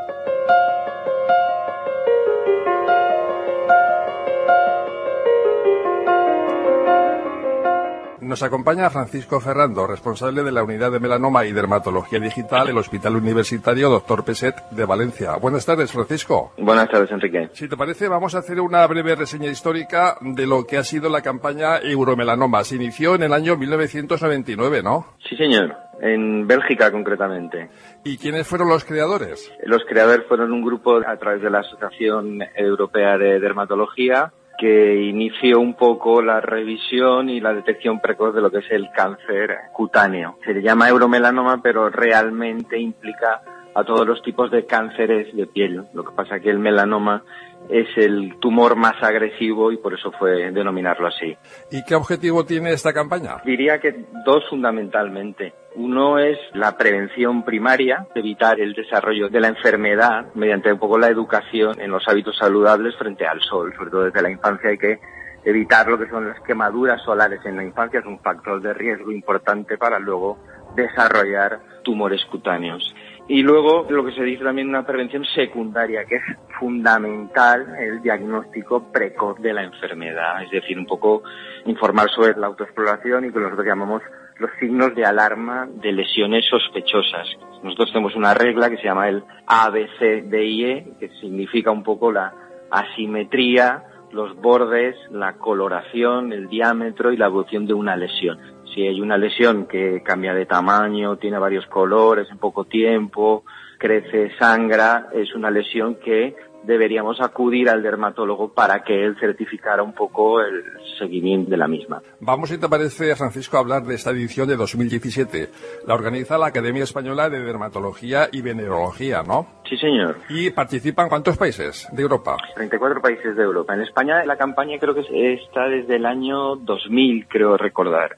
Nos acompaña Francisco Ferrando, responsable de la Unidad de Melanoma y Dermatología Digital del Hospital Universitario doctor Peset de Valencia. Buenas tardes, Francisco. Buenas tardes, Enrique. Si te parece, vamos a hacer una breve reseña histórica de lo que ha sido la campaña Euromelanoma. Se inició en el año mil novecientos noventa y nueve, ¿no? Sí, señor. En Bélgica, concretamente. ¿Y quiénes fueron los creadores? Los creadores fueron un grupo a través de la Asociación Europea de Dermatología, que inició un poco la revisión y la detección precoz de lo que es el cáncer cutáneo. Se le llama euromelanoma, pero realmente implica a todos los tipos de cánceres de piel. Lo que pasa es que el melanoma es el tumor más agresivo y por eso fue denominarlo así. ¿Y qué objetivo tiene esta campaña? Diría que dos fundamentalmente. Uno es la prevención primaria, evitar el desarrollo de la enfermedad mediante un poco la educación en los hábitos saludables frente al sol. Sobre todo desde la infancia hay que evitar lo que son las quemaduras solares en la infancia, es un factor de riesgo importante para luego desarrollar tumores cutáneos. Y luego lo que se dice también una prevención secundaria, que es fundamental el diagnóstico precoz de la enfermedad, es decir, un poco informar sobre la autoexploración y que nosotros llamamos los signos de alarma de lesiones sospechosas. Nosotros tenemos una regla que se llama el A B C D I E, que significa un poco la asimetría, los bordes, la coloración, el diámetro y la evolución de una lesión. Si hay una lesión que cambia de tamaño, tiene varios colores en poco tiempo, crece, sangra, es una lesión que deberíamos acudir al dermatólogo para que él certificara un poco el seguimiento de la misma. Vamos, si te parece, Francisco, a hablar de esta edición de dos mil diecisiete. La organiza la Academia Española de Dermatología y Venerología, ¿no? Sí, señor. ¿Y participan cuántos países de Europa? treinta y cuatro países de Europa. En España la campaña creo que está desde el año dos mil, creo recordar.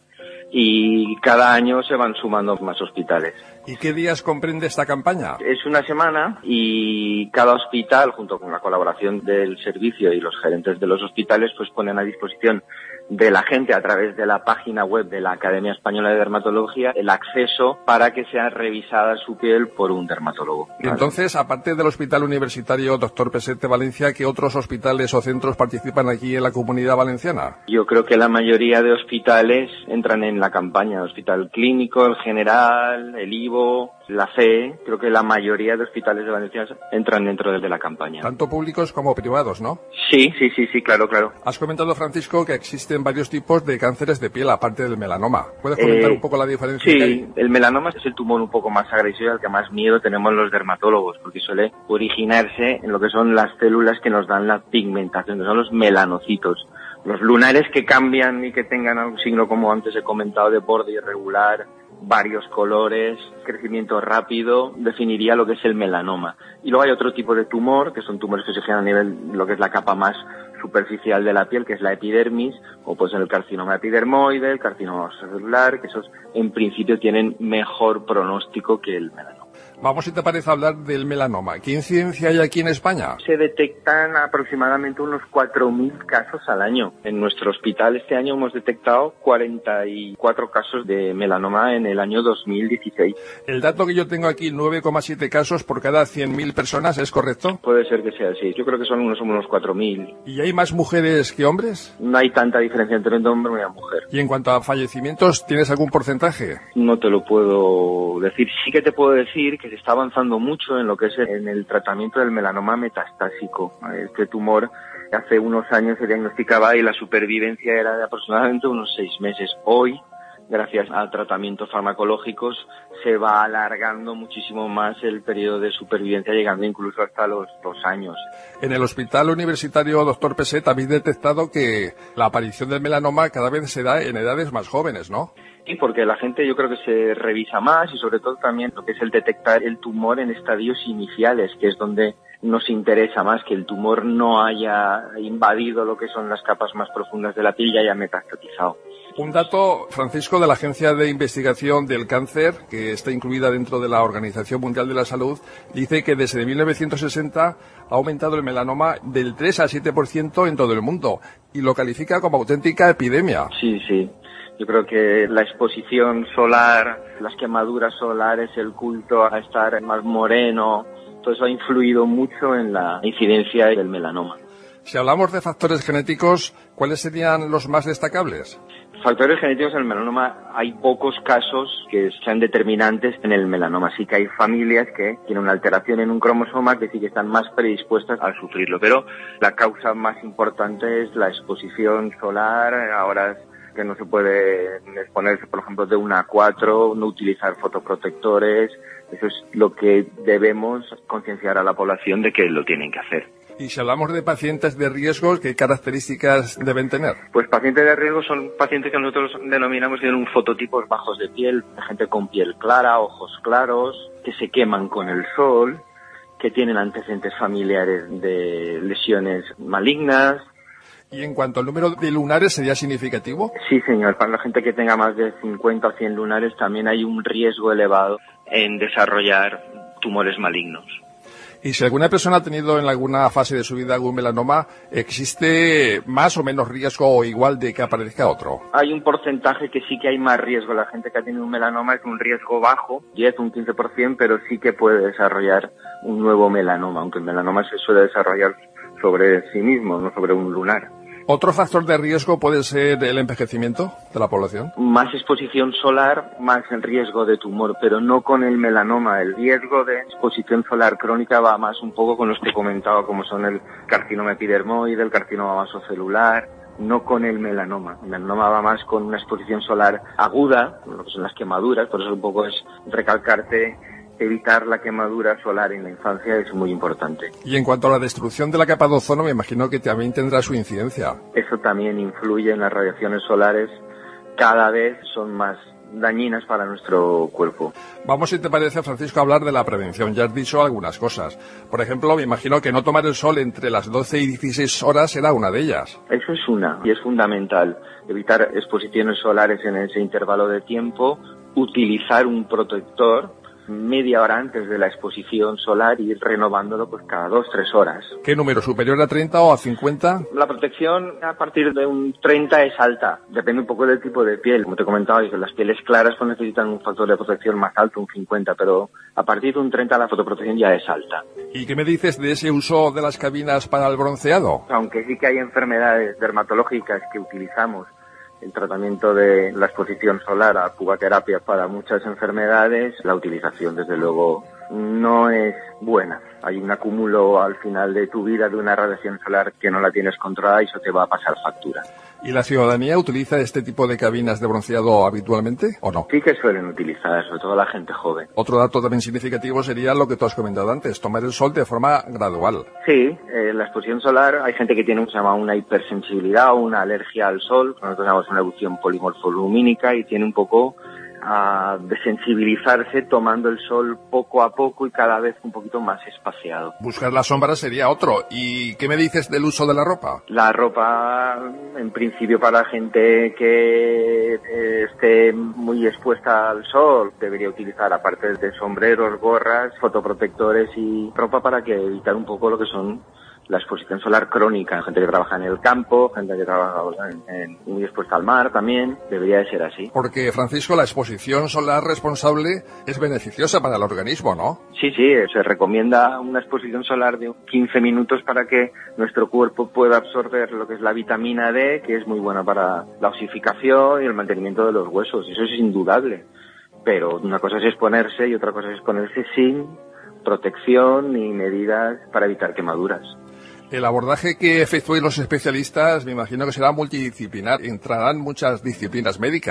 Y cada año se van sumando más hospitales. ¿Y qué días comprende esta campaña? Es una semana y cada hospital, junto con la colaboración del servicio y los gerentes de los hospitales, pues ponen a disposición de la gente a través de la página web de la Academia Española de Dermatología el acceso para que sea revisada su piel por un dermatólogo. Y entonces, aparte del Hospital Universitario doctor Peset de Valencia, ¿qué otros hospitales o centros participan aquí en la Comunidad Valenciana? Yo creo que la mayoría de hospitales entran en la campaña. El Hospital Clínico, el General, el I V O, la C E, creo que la mayoría de hospitales de Valencia entran dentro de la campaña. Tanto públicos como privados, ¿no? Sí, sí, sí, sí, claro, claro. Has comentado, Francisco, que existen varios tipos de cánceres de piel, aparte del melanoma. ¿Puedes comentar eh, un poco la diferencia? Sí, que hay? El melanoma es el tumor un poco más agresivo y al que más miedo tenemos los dermatólogos, porque suele originarse en lo que son las células que nos dan la pigmentación, que son los melanocitos. Los lunares que cambian y que tengan algún signo, como antes he comentado, de borde irregular, varios colores, crecimiento rápido, definiría lo que es el melanoma. Y luego hay otro tipo de tumor, que son tumores que se generan a nivel, lo que es la capa más superficial de la piel, que es la epidermis, o pues el carcinoma epidermoide, el carcinoma celular, que esos en principio tienen mejor pronóstico que el melanoma. Vamos, si te parece, a hablar del melanoma. ¿Qué incidencia hay aquí en España? Se detectan aproximadamente unos cuatro mil casos al año. En nuestro hospital este año hemos detectado cuarenta y cuatro casos de melanoma en el año dos mil dieciséis. El dato que yo tengo aquí, nueve coma siete casos por cada cien mil personas, ¿es correcto? Puede ser que sea así. Yo creo que son unos, unos cuatro mil. ¿Y hay más mujeres que hombres? No hay tanta diferencia entre un hombre y una mujer. ¿Y en cuanto a fallecimientos, tienes algún porcentaje? No te lo puedo decir. Sí que te puedo decir que se está avanzando mucho en lo que es en el tratamiento del melanoma metastásico. Este tumor hace unos años se diagnosticaba y la supervivencia era de aproximadamente unos seis meses. Hoy gracias a tratamientos farmacológicos, se va alargando muchísimo más el periodo de supervivencia, llegando incluso hasta los dos años. En el Hospital Universitario doctor Peset habéis detectado que la aparición del melanoma cada vez se da en edades más jóvenes, ¿no? Sí, porque la gente yo creo que se revisa más y sobre todo también lo que es el detectar el tumor en estadios iniciales, que es donde nos interesa más que el tumor no haya invadido lo que son las capas más profundas de la piel y haya metastatizado. Un dato, Francisco, de la Agencia de Investigación del Cáncer, que está incluida dentro de la Organización Mundial de la Salud, dice que desde mil novecientos sesenta ha aumentado el melanoma del tres al siete por ciento en todo el mundo y lo califica como auténtica epidemia. Sí, sí. Yo creo que la exposición solar, las quemaduras solares, el culto a estar más moreno, todo eso ha influido mucho en la incidencia del melanoma. Si hablamos de factores genéticos, ¿cuáles serían los más destacables? Factores genéticos en el melanoma, hay pocos casos que sean determinantes en el melanoma. Sí que hay familias que tienen una alteración en un cromosoma que sí que están más predispuestas a sufrirlo, pero la causa más importante es la exposición solar. Ahora que no se puede exponerse, por ejemplo, de una a cuatro, no utilizar fotoprotectores. Eso es lo que debemos concienciar a la población de que lo tienen que hacer. Y si hablamos de pacientes de riesgo, ¿qué características deben tener? Pues pacientes de riesgo son pacientes que nosotros denominamos que tienen fototipos bajos de piel, gente con piel clara, ojos claros, que se queman con el sol, que tienen antecedentes familiares de lesiones malignas. ¿Y en cuanto al número de lunares sería significativo? Sí, señor. Para la gente que tenga más de cincuenta o cien lunares también hay un riesgo elevado en desarrollar tumores malignos. Y si alguna persona ha tenido en alguna fase de su vida algún melanoma, ¿existe más o menos riesgo o igual de que aparezca otro? Hay un porcentaje que sí que hay más riesgo. La gente que ha tenido un melanoma es un riesgo bajo, diez, un quince por ciento, pero sí que puede desarrollar un nuevo melanoma, aunque el melanoma se suele desarrollar sobre sí mismo, no sobre un lunar. ¿Otro factor de riesgo puede ser el envejecimiento de la población? Más exposición solar, más el riesgo de tumor, pero no con el melanoma. El riesgo de exposición solar crónica va más un poco con los que he comentado, como son el carcinoma epidermoide, el carcinoma vasocelular, no con el melanoma. El melanoma va más con una exposición solar aguda, lo que son las quemaduras, por eso un poco es recalcarte evitar la quemadura solar en la infancia es muy importante. Y en cuanto a la destrucción de la capa de ozono, me imagino que también tendrá su incidencia. Eso también influye en las radiaciones solares, cada vez son más dañinas para nuestro cuerpo. Vamos, si te parece, Francisco, a hablar de la prevención. Ya has dicho algunas cosas. Por ejemplo, me imagino que no tomar el sol entre las doce y dieciséis horas será una de ellas. Eso es una, y es fundamental. Evitar exposiciones solares en ese intervalo de tiempo, utilizar un protector media hora antes de la exposición solar y ir renovándolo pues cada dos, tres horas. ¿Qué número? ¿Superior a treinta o a cincuenta? La protección a partir de un treinta es alta. Depende un poco del tipo de piel. Como te comentaba, las pieles claras pues necesitan un factor de protección más alto, un cincuenta, pero a partir de un treinta la fotoprotección ya es alta. ¿Y qué me dices de ese uso de las cabinas para el bronceado? Aunque sí que hay enfermedades dermatológicas que utilizamos el tratamiento de la exposición solar a pubaterapia para muchas enfermedades, la utilización desde luego no es buena. Hay un acúmulo al final de tu vida de una radiación solar que no la tienes controlada y eso te va a pasar factura. ¿Y la ciudadanía utiliza este tipo de cabinas de bronceado habitualmente o no? Sí que suelen utilizar, sobre todo la gente joven. Otro dato también significativo sería lo que tú has comentado antes, tomar el sol de forma gradual. Sí, eh, la exposición solar, hay gente que tiene se llama una hipersensibilidad o una alergia al sol, nosotros llamamos una erupción polimorfolumínica y tiene un poco a desensibilizarse tomando el sol poco a poco y cada vez un poquito más espaciado. Buscar la sombra sería otro. ¿Y qué me dices del uso de la ropa? La ropa, en principio, para gente que eh, esté muy expuesta al sol, debería utilizar, aparte de sombreros, gorras, fotoprotectores y ropa para que evitar un poco lo que son la exposición solar crónica, gente que trabaja en el campo, gente que trabaja en, en, muy expuesta al mar también, debería de ser así. Porque, Francisco, la exposición solar responsable es beneficiosa para el organismo, ¿no? Sí, sí, se recomienda una exposición solar de quince minutos para que nuestro cuerpo pueda absorber lo que es la vitamina D, que es muy buena para la osificación y el mantenimiento de los huesos, eso es indudable. Pero una cosa es exponerse y otra cosa es exponerse sin protección y medidas para evitar quemaduras. El abordaje que efectúen los especialistas me imagino que será multidisciplinar. Entrarán muchas disciplinas médicas.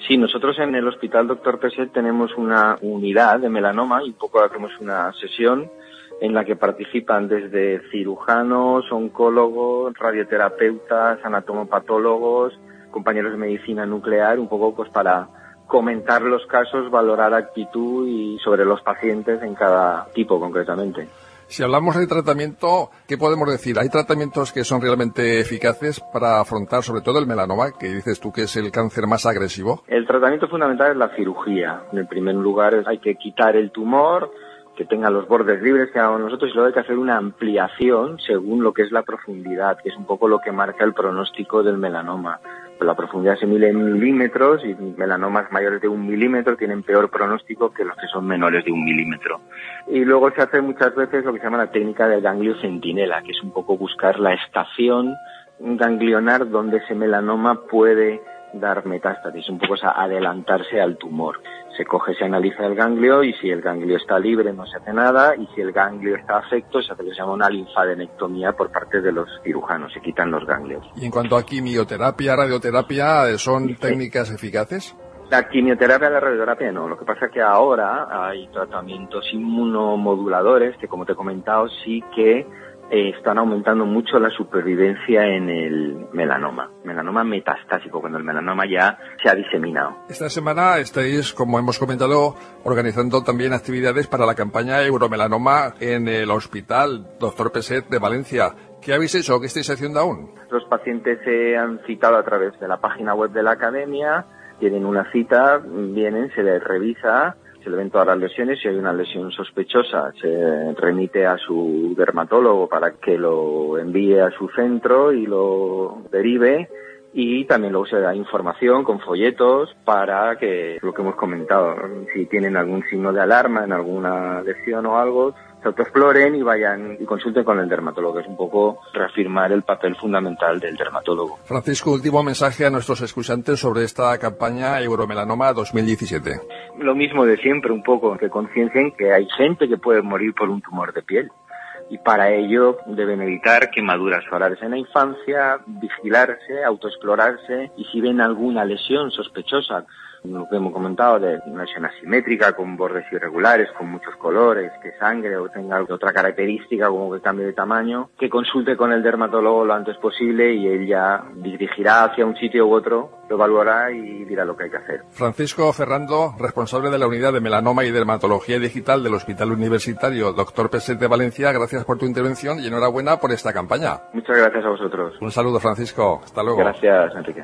Sí, nosotros en el Hospital Doctor Peset tenemos una unidad de melanoma y un poco hacemos una sesión en la que participan desde cirujanos, oncólogos, radioterapeutas, anatomopatólogos, compañeros de medicina nuclear, un poco pues para comentar los casos, valorar actitud y sobre los pacientes en cada tipo concretamente. Si hablamos de tratamiento, ¿qué podemos decir? ¿Hay tratamientos que son realmente eficaces para afrontar sobre todo el melanoma, que dices tú que es el cáncer más agresivo? El tratamiento fundamental es la cirugía. En primer lugar hay que quitar el tumor, que tenga los bordes libres que hagamos nosotros, y luego hay que hacer una ampliación según lo que es la profundidad, que es un poco lo que marca el pronóstico del melanoma. La profundidad se mide en milímetros y melanomas mayores de un milímetro tienen peor pronóstico que los que son menores de un milímetro. Y luego se hace muchas veces lo que se llama la técnica del ganglio centinela, que es un poco buscar la estación ganglionar donde ese melanoma puede dar metástasis, un poco es adelantarse al tumor. Se coge, se analiza el ganglio y si el ganglio está libre no se hace nada y si el ganglio está afecto se hace lo que se llama una linfadenectomía por parte de los cirujanos, se quitan los ganglios. Y en cuanto a quimioterapia, radioterapia, ¿son técnicas eficaces? La quimioterapia y la radioterapia no, lo que pasa es que ahora hay tratamientos inmunomoduladores que, como te he comentado, sí que Eh, están aumentando mucho la supervivencia en el melanoma, melanoma metastásico, cuando el melanoma ya se ha diseminado. Esta semana estáis, como hemos comentado, organizando también actividades para la campaña Euromelanoma en el Hospital Doctor Peset de Valencia. ¿Qué habéis hecho? ¿Qué estáis haciendo aún? Los pacientes se han citado a través de la página web de la academia, tienen una cita, vienen, se les revisa, se le ven todas las lesiones, si hay una lesión sospechosa se remite a su dermatólogo para que lo envíe a su centro y lo derive, y también luego se da información con folletos para que, lo que hemos comentado, si tienen algún signo de alarma en alguna lesión o algo, se autoexploren y vayan y consulten con el dermatólogo, que es un poco reafirmar el papel fundamental del dermatólogo. Francisco, último mensaje a nuestros escuchantes sobre esta campaña Euromelanoma dos mil diecisiete. Lo mismo de siempre, un poco, que conciencien que hay gente que puede morir por un tumor de piel y para ello deben evitar quemaduras solares en la infancia, vigilarse, autoexplorarse y si ven alguna lesión sospechosa, lo que hemos comentado de una lesión asimétrica con bordes irregulares, con muchos colores, que sangre o tenga otra característica como que cambie de tamaño, que consulte con el dermatólogo lo antes posible y él ya dirigirá hacia un sitio u otro, lo evaluará y dirá lo que hay que hacer. Francisco Ferrando, responsable de la unidad de melanoma y dermatología digital del Hospital Universitario Doctor Peset de Valencia, gracias por tu intervención y enhorabuena por esta campaña. Muchas gracias a vosotros. Un saludo, Francisco. Hasta luego. Gracias, Enrique.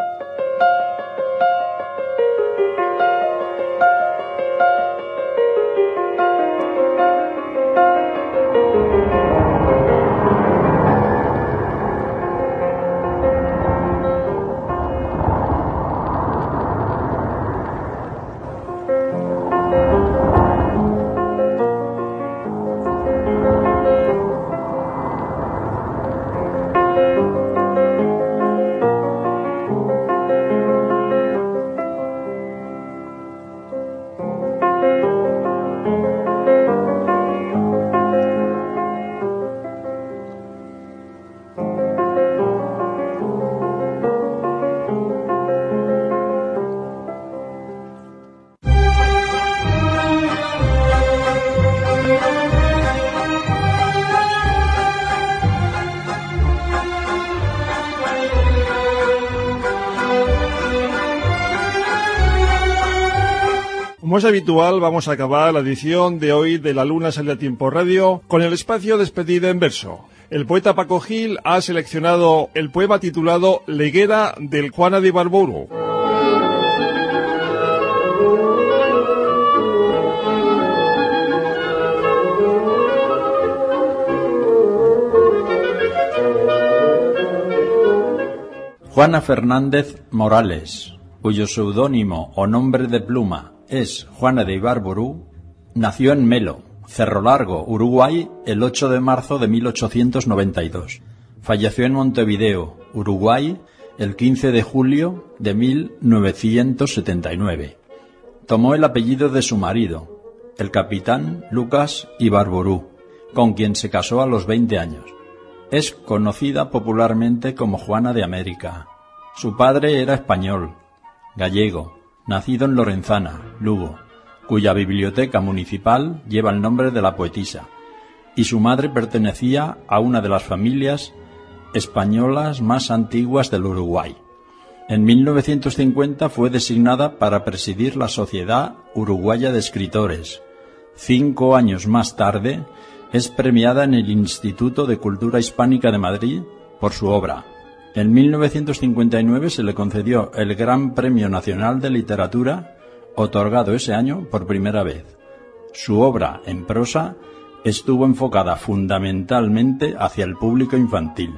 Como es habitual, vamos a acabar la edición de hoy de La Luna Sale a Tiempo Radio con el espacio Despedida en verso. El poeta Paco Gil ha seleccionado el poema titulado Leguera del Juana de Ibarburu. Juana Fernández Morales, cuyo seudónimo o nombre de pluma es Juana de Ibarburu, nació en Melo, Cerro Largo, Uruguay, el ocho de marzo de mil ochocientos noventa y dos. Falleció en Montevideo, Uruguay, el quince de julio de mil novecientos setenta y nueve. Tomó el apellido de su marido, el capitán Lucas Ibarburu, con quien se casó a los veinte años. Es conocida popularmente como Juana de América. Su padre era español, gallego, nacido en Lorenzana, Lugo, cuya biblioteca municipal lleva el nombre de la poetisa, y su madre pertenecía a una de las familias españolas más antiguas del Uruguay. En mil novecientos cincuenta fue designada para presidir la Sociedad Uruguaya de Escritores. Cinco años más tarde es premiada en el Instituto de Cultura Hispánica de Madrid por su obra. En mil novecientos cincuenta y nueve se le concedió el Gran Premio Nacional de Literatura, otorgado ese año por primera vez. Su obra en prosa estuvo enfocada fundamentalmente hacia el público infantil.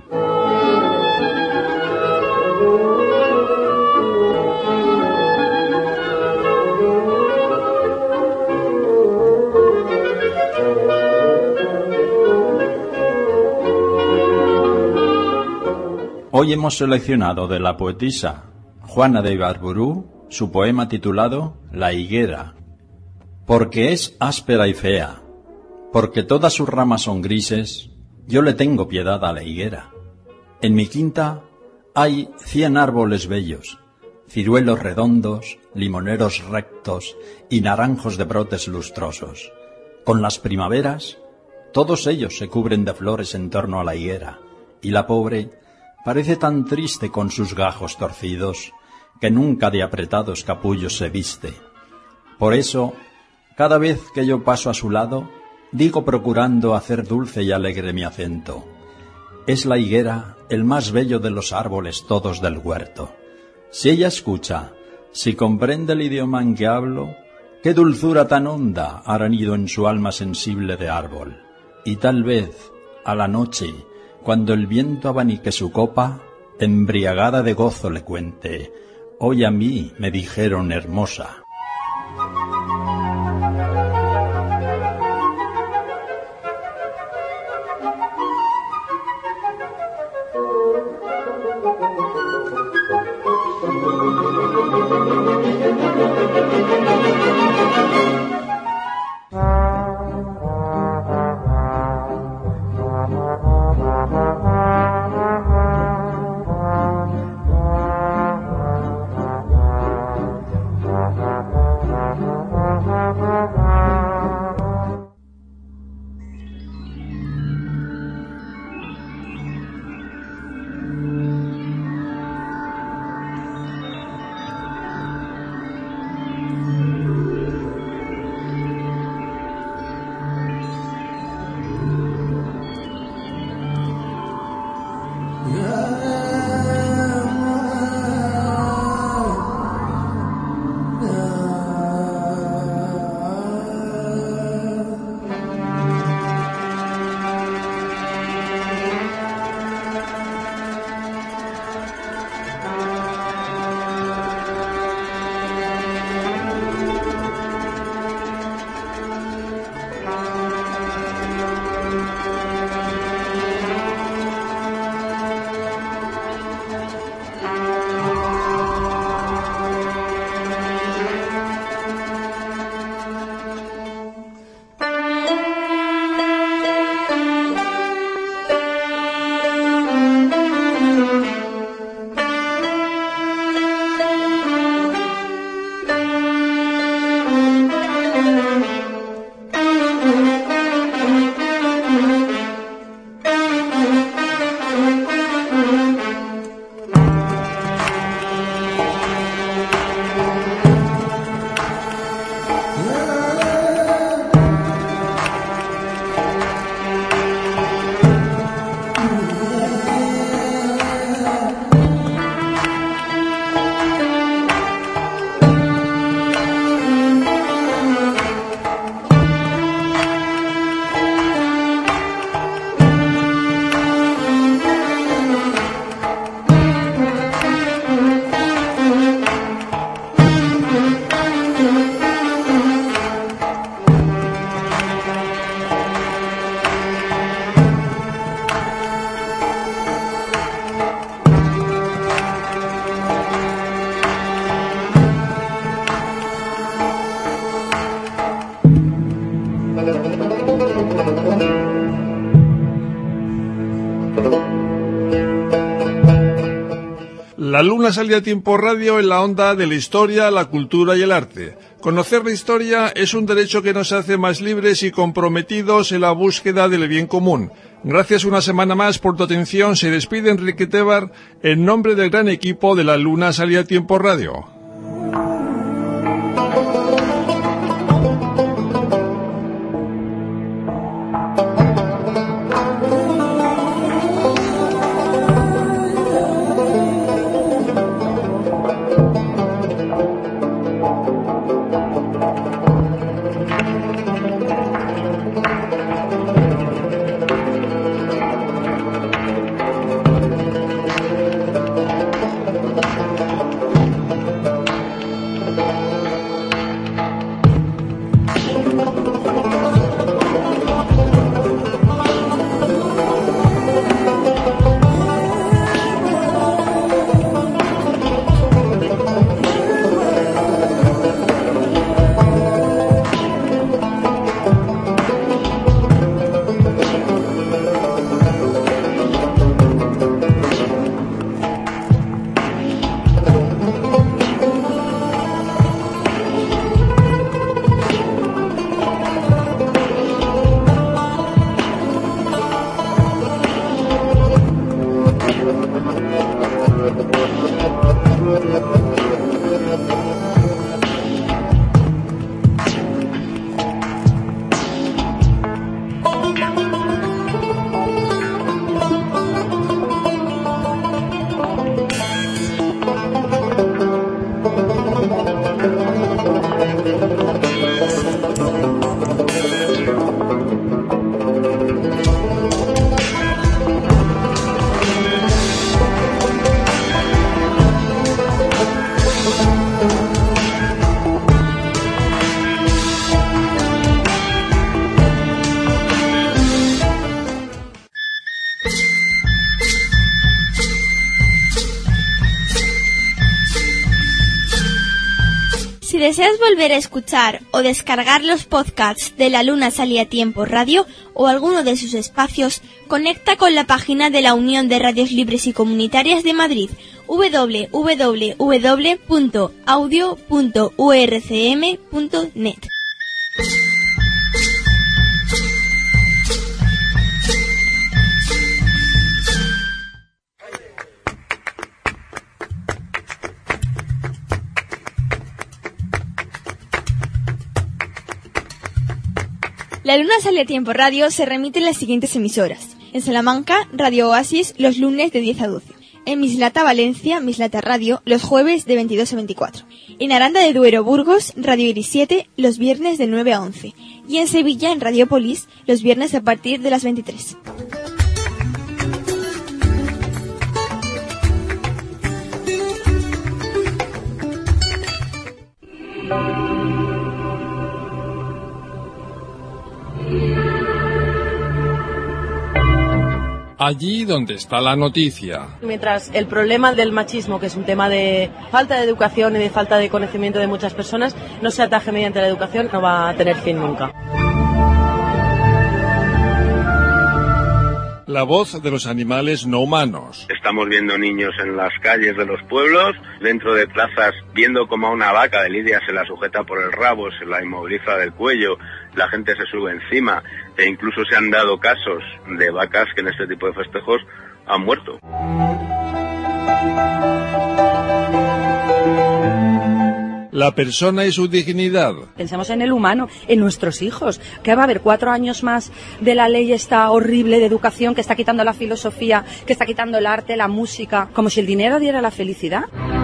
Hoy hemos seleccionado de la poetisa Juana de Ibarburu su poema titulado La higuera. Porque es áspera y fea, porque todas sus ramas son grises, yo le tengo piedad a la higuera. En mi quinta hay cien árboles bellos, ciruelos redondos, limoneros rectos y naranjos de brotes lustrosos. Con las primaveras, todos ellos se cubren de flores en torno a la higuera, y la pobre parece tan triste con sus gajos torcidos, que nunca de apretados capullos se viste. Por eso, cada vez que yo paso a su lado, digo procurando hacer dulce y alegre mi acento: es la higuera el más bello de los árboles todos del huerto. Si ella escucha, si comprende el idioma en que hablo, qué dulzura tan honda hará nido en su alma sensible de árbol. Y tal vez, a la noche, cuando el viento abanique su copa, embriagada de gozo le cuente: hoy a mí me dijeron hermosa. La Luna sale a tiempo radio en la onda de la historia, la cultura y el arte. Conocer la historia es un derecho que nos hace más libres y comprometidos en la búsqueda del bien común. Gracias una semana más por tu atención. Se despide Enrique Tebar en nombre del gran equipo de La Luna sale a tiempo radio. Si deseas volver a escuchar o descargar los podcasts de La Luna sale a tiempo radio o alguno de sus espacios, conecta con la página de la Unión de Radios Libres y Comunitarias de Madrid, doble u doble u doble u punto audio punto u r c m punto net. La Luna sale a tiempo radio se remite en las siguientes emisoras. En Salamanca, Radio Oasis, los lunes de diez a doce. En Mislata, Valencia, Mislata Radio, los jueves de veintidós a veinticuatro. En Aranda de Duero, Burgos, Radio Iris siete, los viernes de nueve a once. Y en Sevilla, en Radiopolis, los viernes a partir de las veintitrés. Allí donde está la noticia. Mientras el problema del machismo, que es un tema de falta de educación y de falta de conocimiento de muchas personas, no se ataje mediante la educación, no va a tener fin nunca. La voz de los animales no humanos. Estamos viendo niños en las calles de los pueblos, dentro de plazas, viendo como a una vaca de lidia se la sujeta por el rabo, se la inmoviliza del cuello, la gente se sube encima, e incluso se han dado casos de vacas que en este tipo de festejos han muerto. La persona y su dignidad. Pensemos en el humano, en nuestros hijos, que va a haber cuatro años más de la ley esta horrible de educación que está quitando la filosofía, que está quitando el arte, la música, como si el dinero diera la felicidad.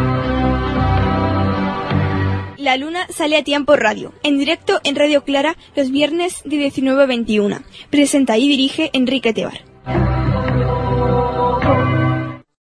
La Luna sale a tiempo radio, en directo en Radio Clara los viernes de diecinueve a veintiuna. Presenta y dirige Enrique Tebar.